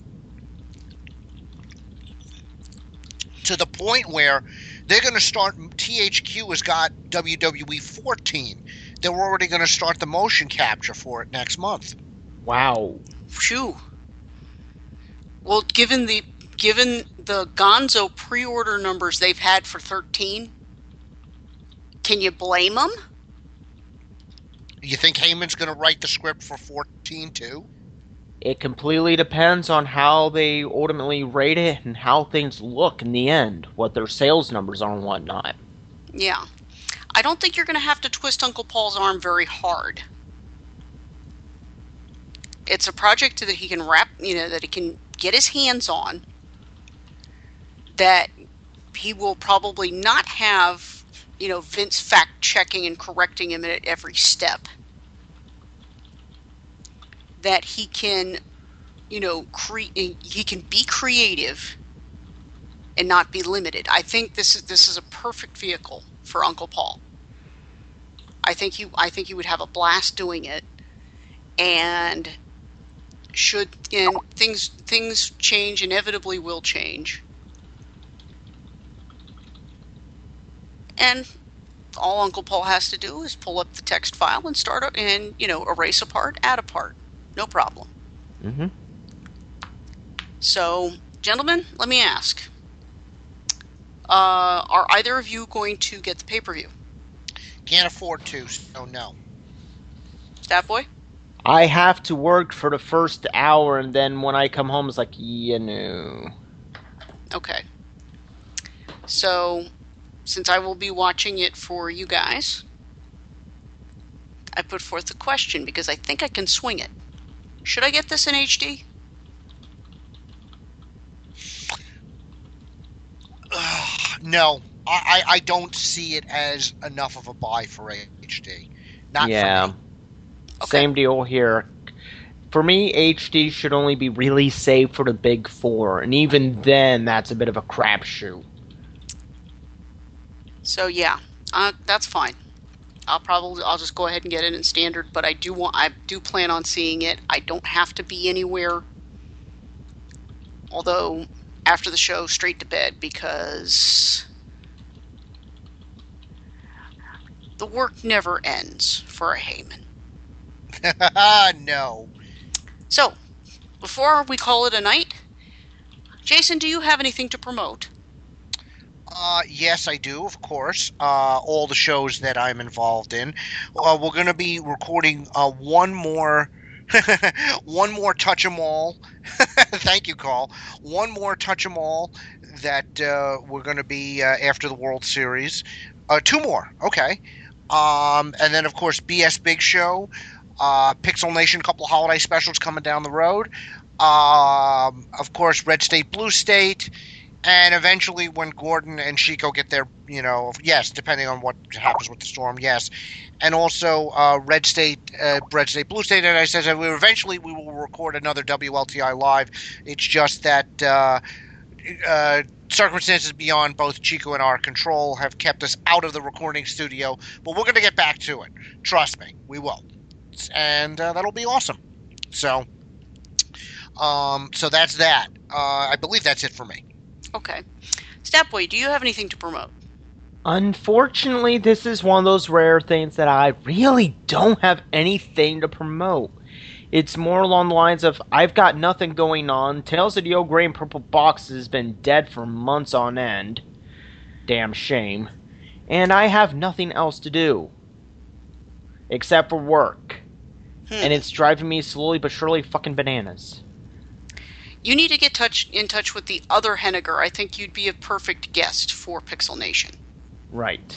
To the point where they're going to start, T H Q has got W W E fourteen. They're already going to start the motion capture for it next month. Wow. Phew. Well, given the given the Gonzo pre-order numbers they've had for thirteen, can you blame them? You think Heyman's going to write the script for fourteen too? It completely depends on how they ultimately rate it and how things look in the end, what their sales numbers are and whatnot. Yeah. I don't think you're going to have to twist Uncle Paul's arm very hard. it's a project that he can wrap, you know, that he can get his hands on, that he will probably not have, you know, Vince fact-checking and correcting him at every step. That he can, you know, cre- he can be creative and not be limited. I think this is this is a perfect vehicle for Uncle Paul. I think you I think you would have a blast doing it, and should and things things change, inevitably will change. And all Uncle Paul has to do is pull up the text file and start a, and you know erase a part, add a part, no problem. Mm-hmm. So, gentlemen, let me ask: uh, are either of you going to get the pay-per-view? Can't afford to, so no. Stat Boy? I have to work for the first hour, and then when I come home, it's like, yeah, no. Okay. So, since I will be watching it for you guys, I put forth the question because I think I can swing it. Should I get this in H D? Uh, no. I, I don't see it as enough of a buy for H D. Not yeah. for me. Okay. Same deal here. For me, H D should only be really saved for the big four, and even then, that's a bit of a crapshoot. So yeah, uh, that's fine. I'll probably I'll just go ahead and get it in standard, but I do want I do plan on seeing it. I don't have to be anywhere. Although after the show, straight to bed because the work never ends for a Heyman. No. So, before we call it a night, Jason, do you have anything to promote? Uh, yes, I do, of course. Uh, all the shows that I'm involved in. Uh, we're going to be recording uh, one more, one more Touch 'Em All. Thank you, Carl. One more Touch 'Em All that uh, we're going to be uh, after the World Series. Uh, two more, okay. Um, and then, of course, B S Big Show, uh, Pixel Nation, a couple of holiday specials coming down the road. Um, of course, Red State, Blue State. And eventually, when Gordon and Chico get their, you know, yes, depending on what happens with the storm, yes. And also, uh, Red State, uh, Red State, Blue State, and I said that we eventually we will record another W L T I live. It's just that uh, uh, circumstances beyond both Chico and our control have kept us out of the recording studio. But we're going to get back to it. Trust me, we will. And uh, that'll be awesome. So, um, so that's that. Uh, I believe that's it for me. Okay. Statboy, do you have anything to promote? Unfortunately, this is one of those rare things that I really don't have anything to promote. It's more along the lines of, I've got nothing going on. Tales of the Old Gray and Purple Box has been dead for months on end. Damn shame. And I have nothing else to do. Except for work. Hmm. And it's driving me slowly but surely fucking bananas. You need to get touch in touch with the other Henniger. I think you'd be a perfect guest for Pixel Nation. Right.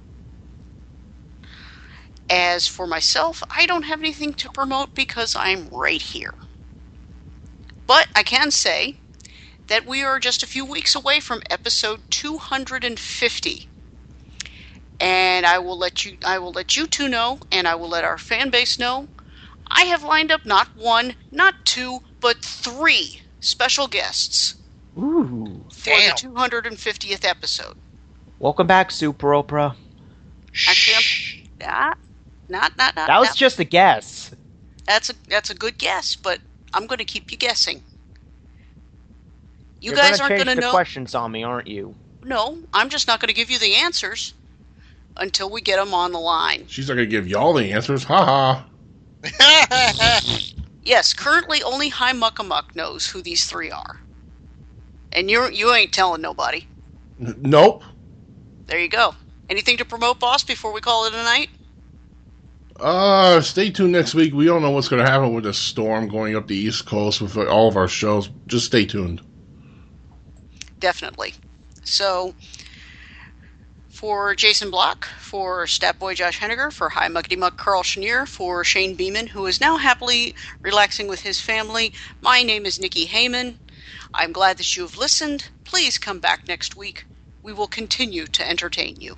As for myself, I don't have anything to promote because I'm right here. But I can say that we are just a few weeks away from episode two hundred fifty. And I will let you I will let you two know, and I will let our fan base know. I have lined up not one, not two, but three special guests Ooh, for damn. the two hundred fiftieth episode. Welcome back, Super Oprah. Actually, I'm, not, not, not, not. That was not. just a guess. That's a that's a good guess, but I'm going to keep you guessing. You You're guys gonna aren't change going to the know. questions on me, aren't you? No, I'm just not going to give you the answers until we get them on the line. She's not going to give y'all the answers. Ha ha. Yes, currently only Hi Muckamuck knows who these three are. And you you ain't telling nobody. N- nope. There you go. Anything to promote, boss, before we call it a night? Uh, stay tuned next week. We don't know what's going to happen with the storm going up the East Coast with all of our shows. Just stay tuned. Definitely. So, For Jason Block, for Statboy Josh Henniger, for High Muckety Muck Carl Chenier, for Shane Beeman, who is now happily relaxing with his family, my name is Nikki Heyman. I'm glad that you have listened. Please come back next week. We will continue to entertain you.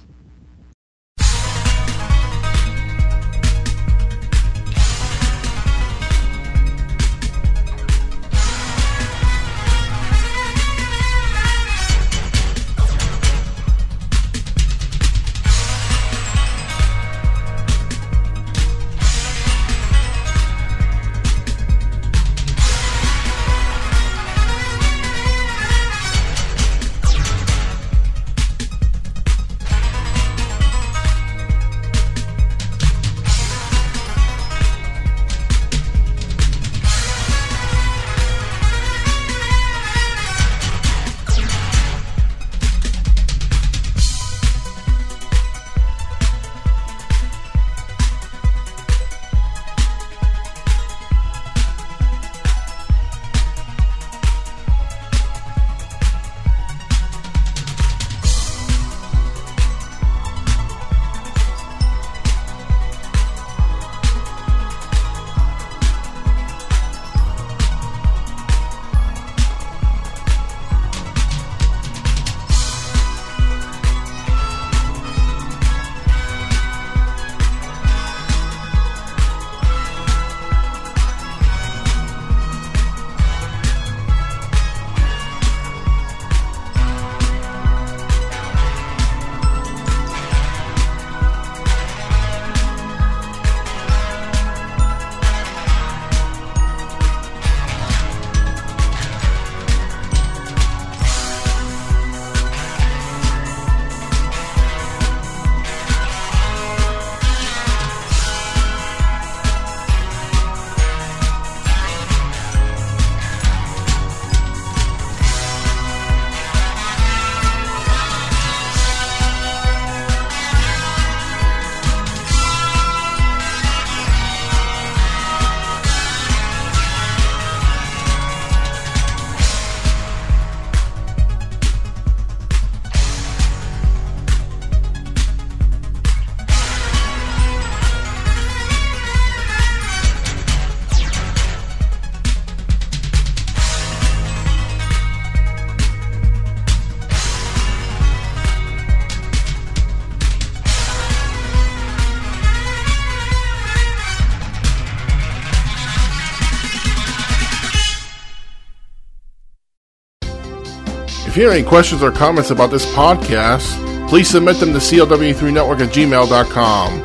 If you have any questions or comments about this podcast, please submit them to C L W eighty-three network at gmail dot com.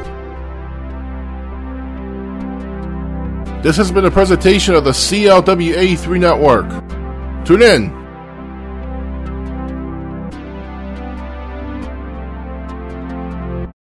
This has been a presentation of the C L W eighty-three Network. Tune in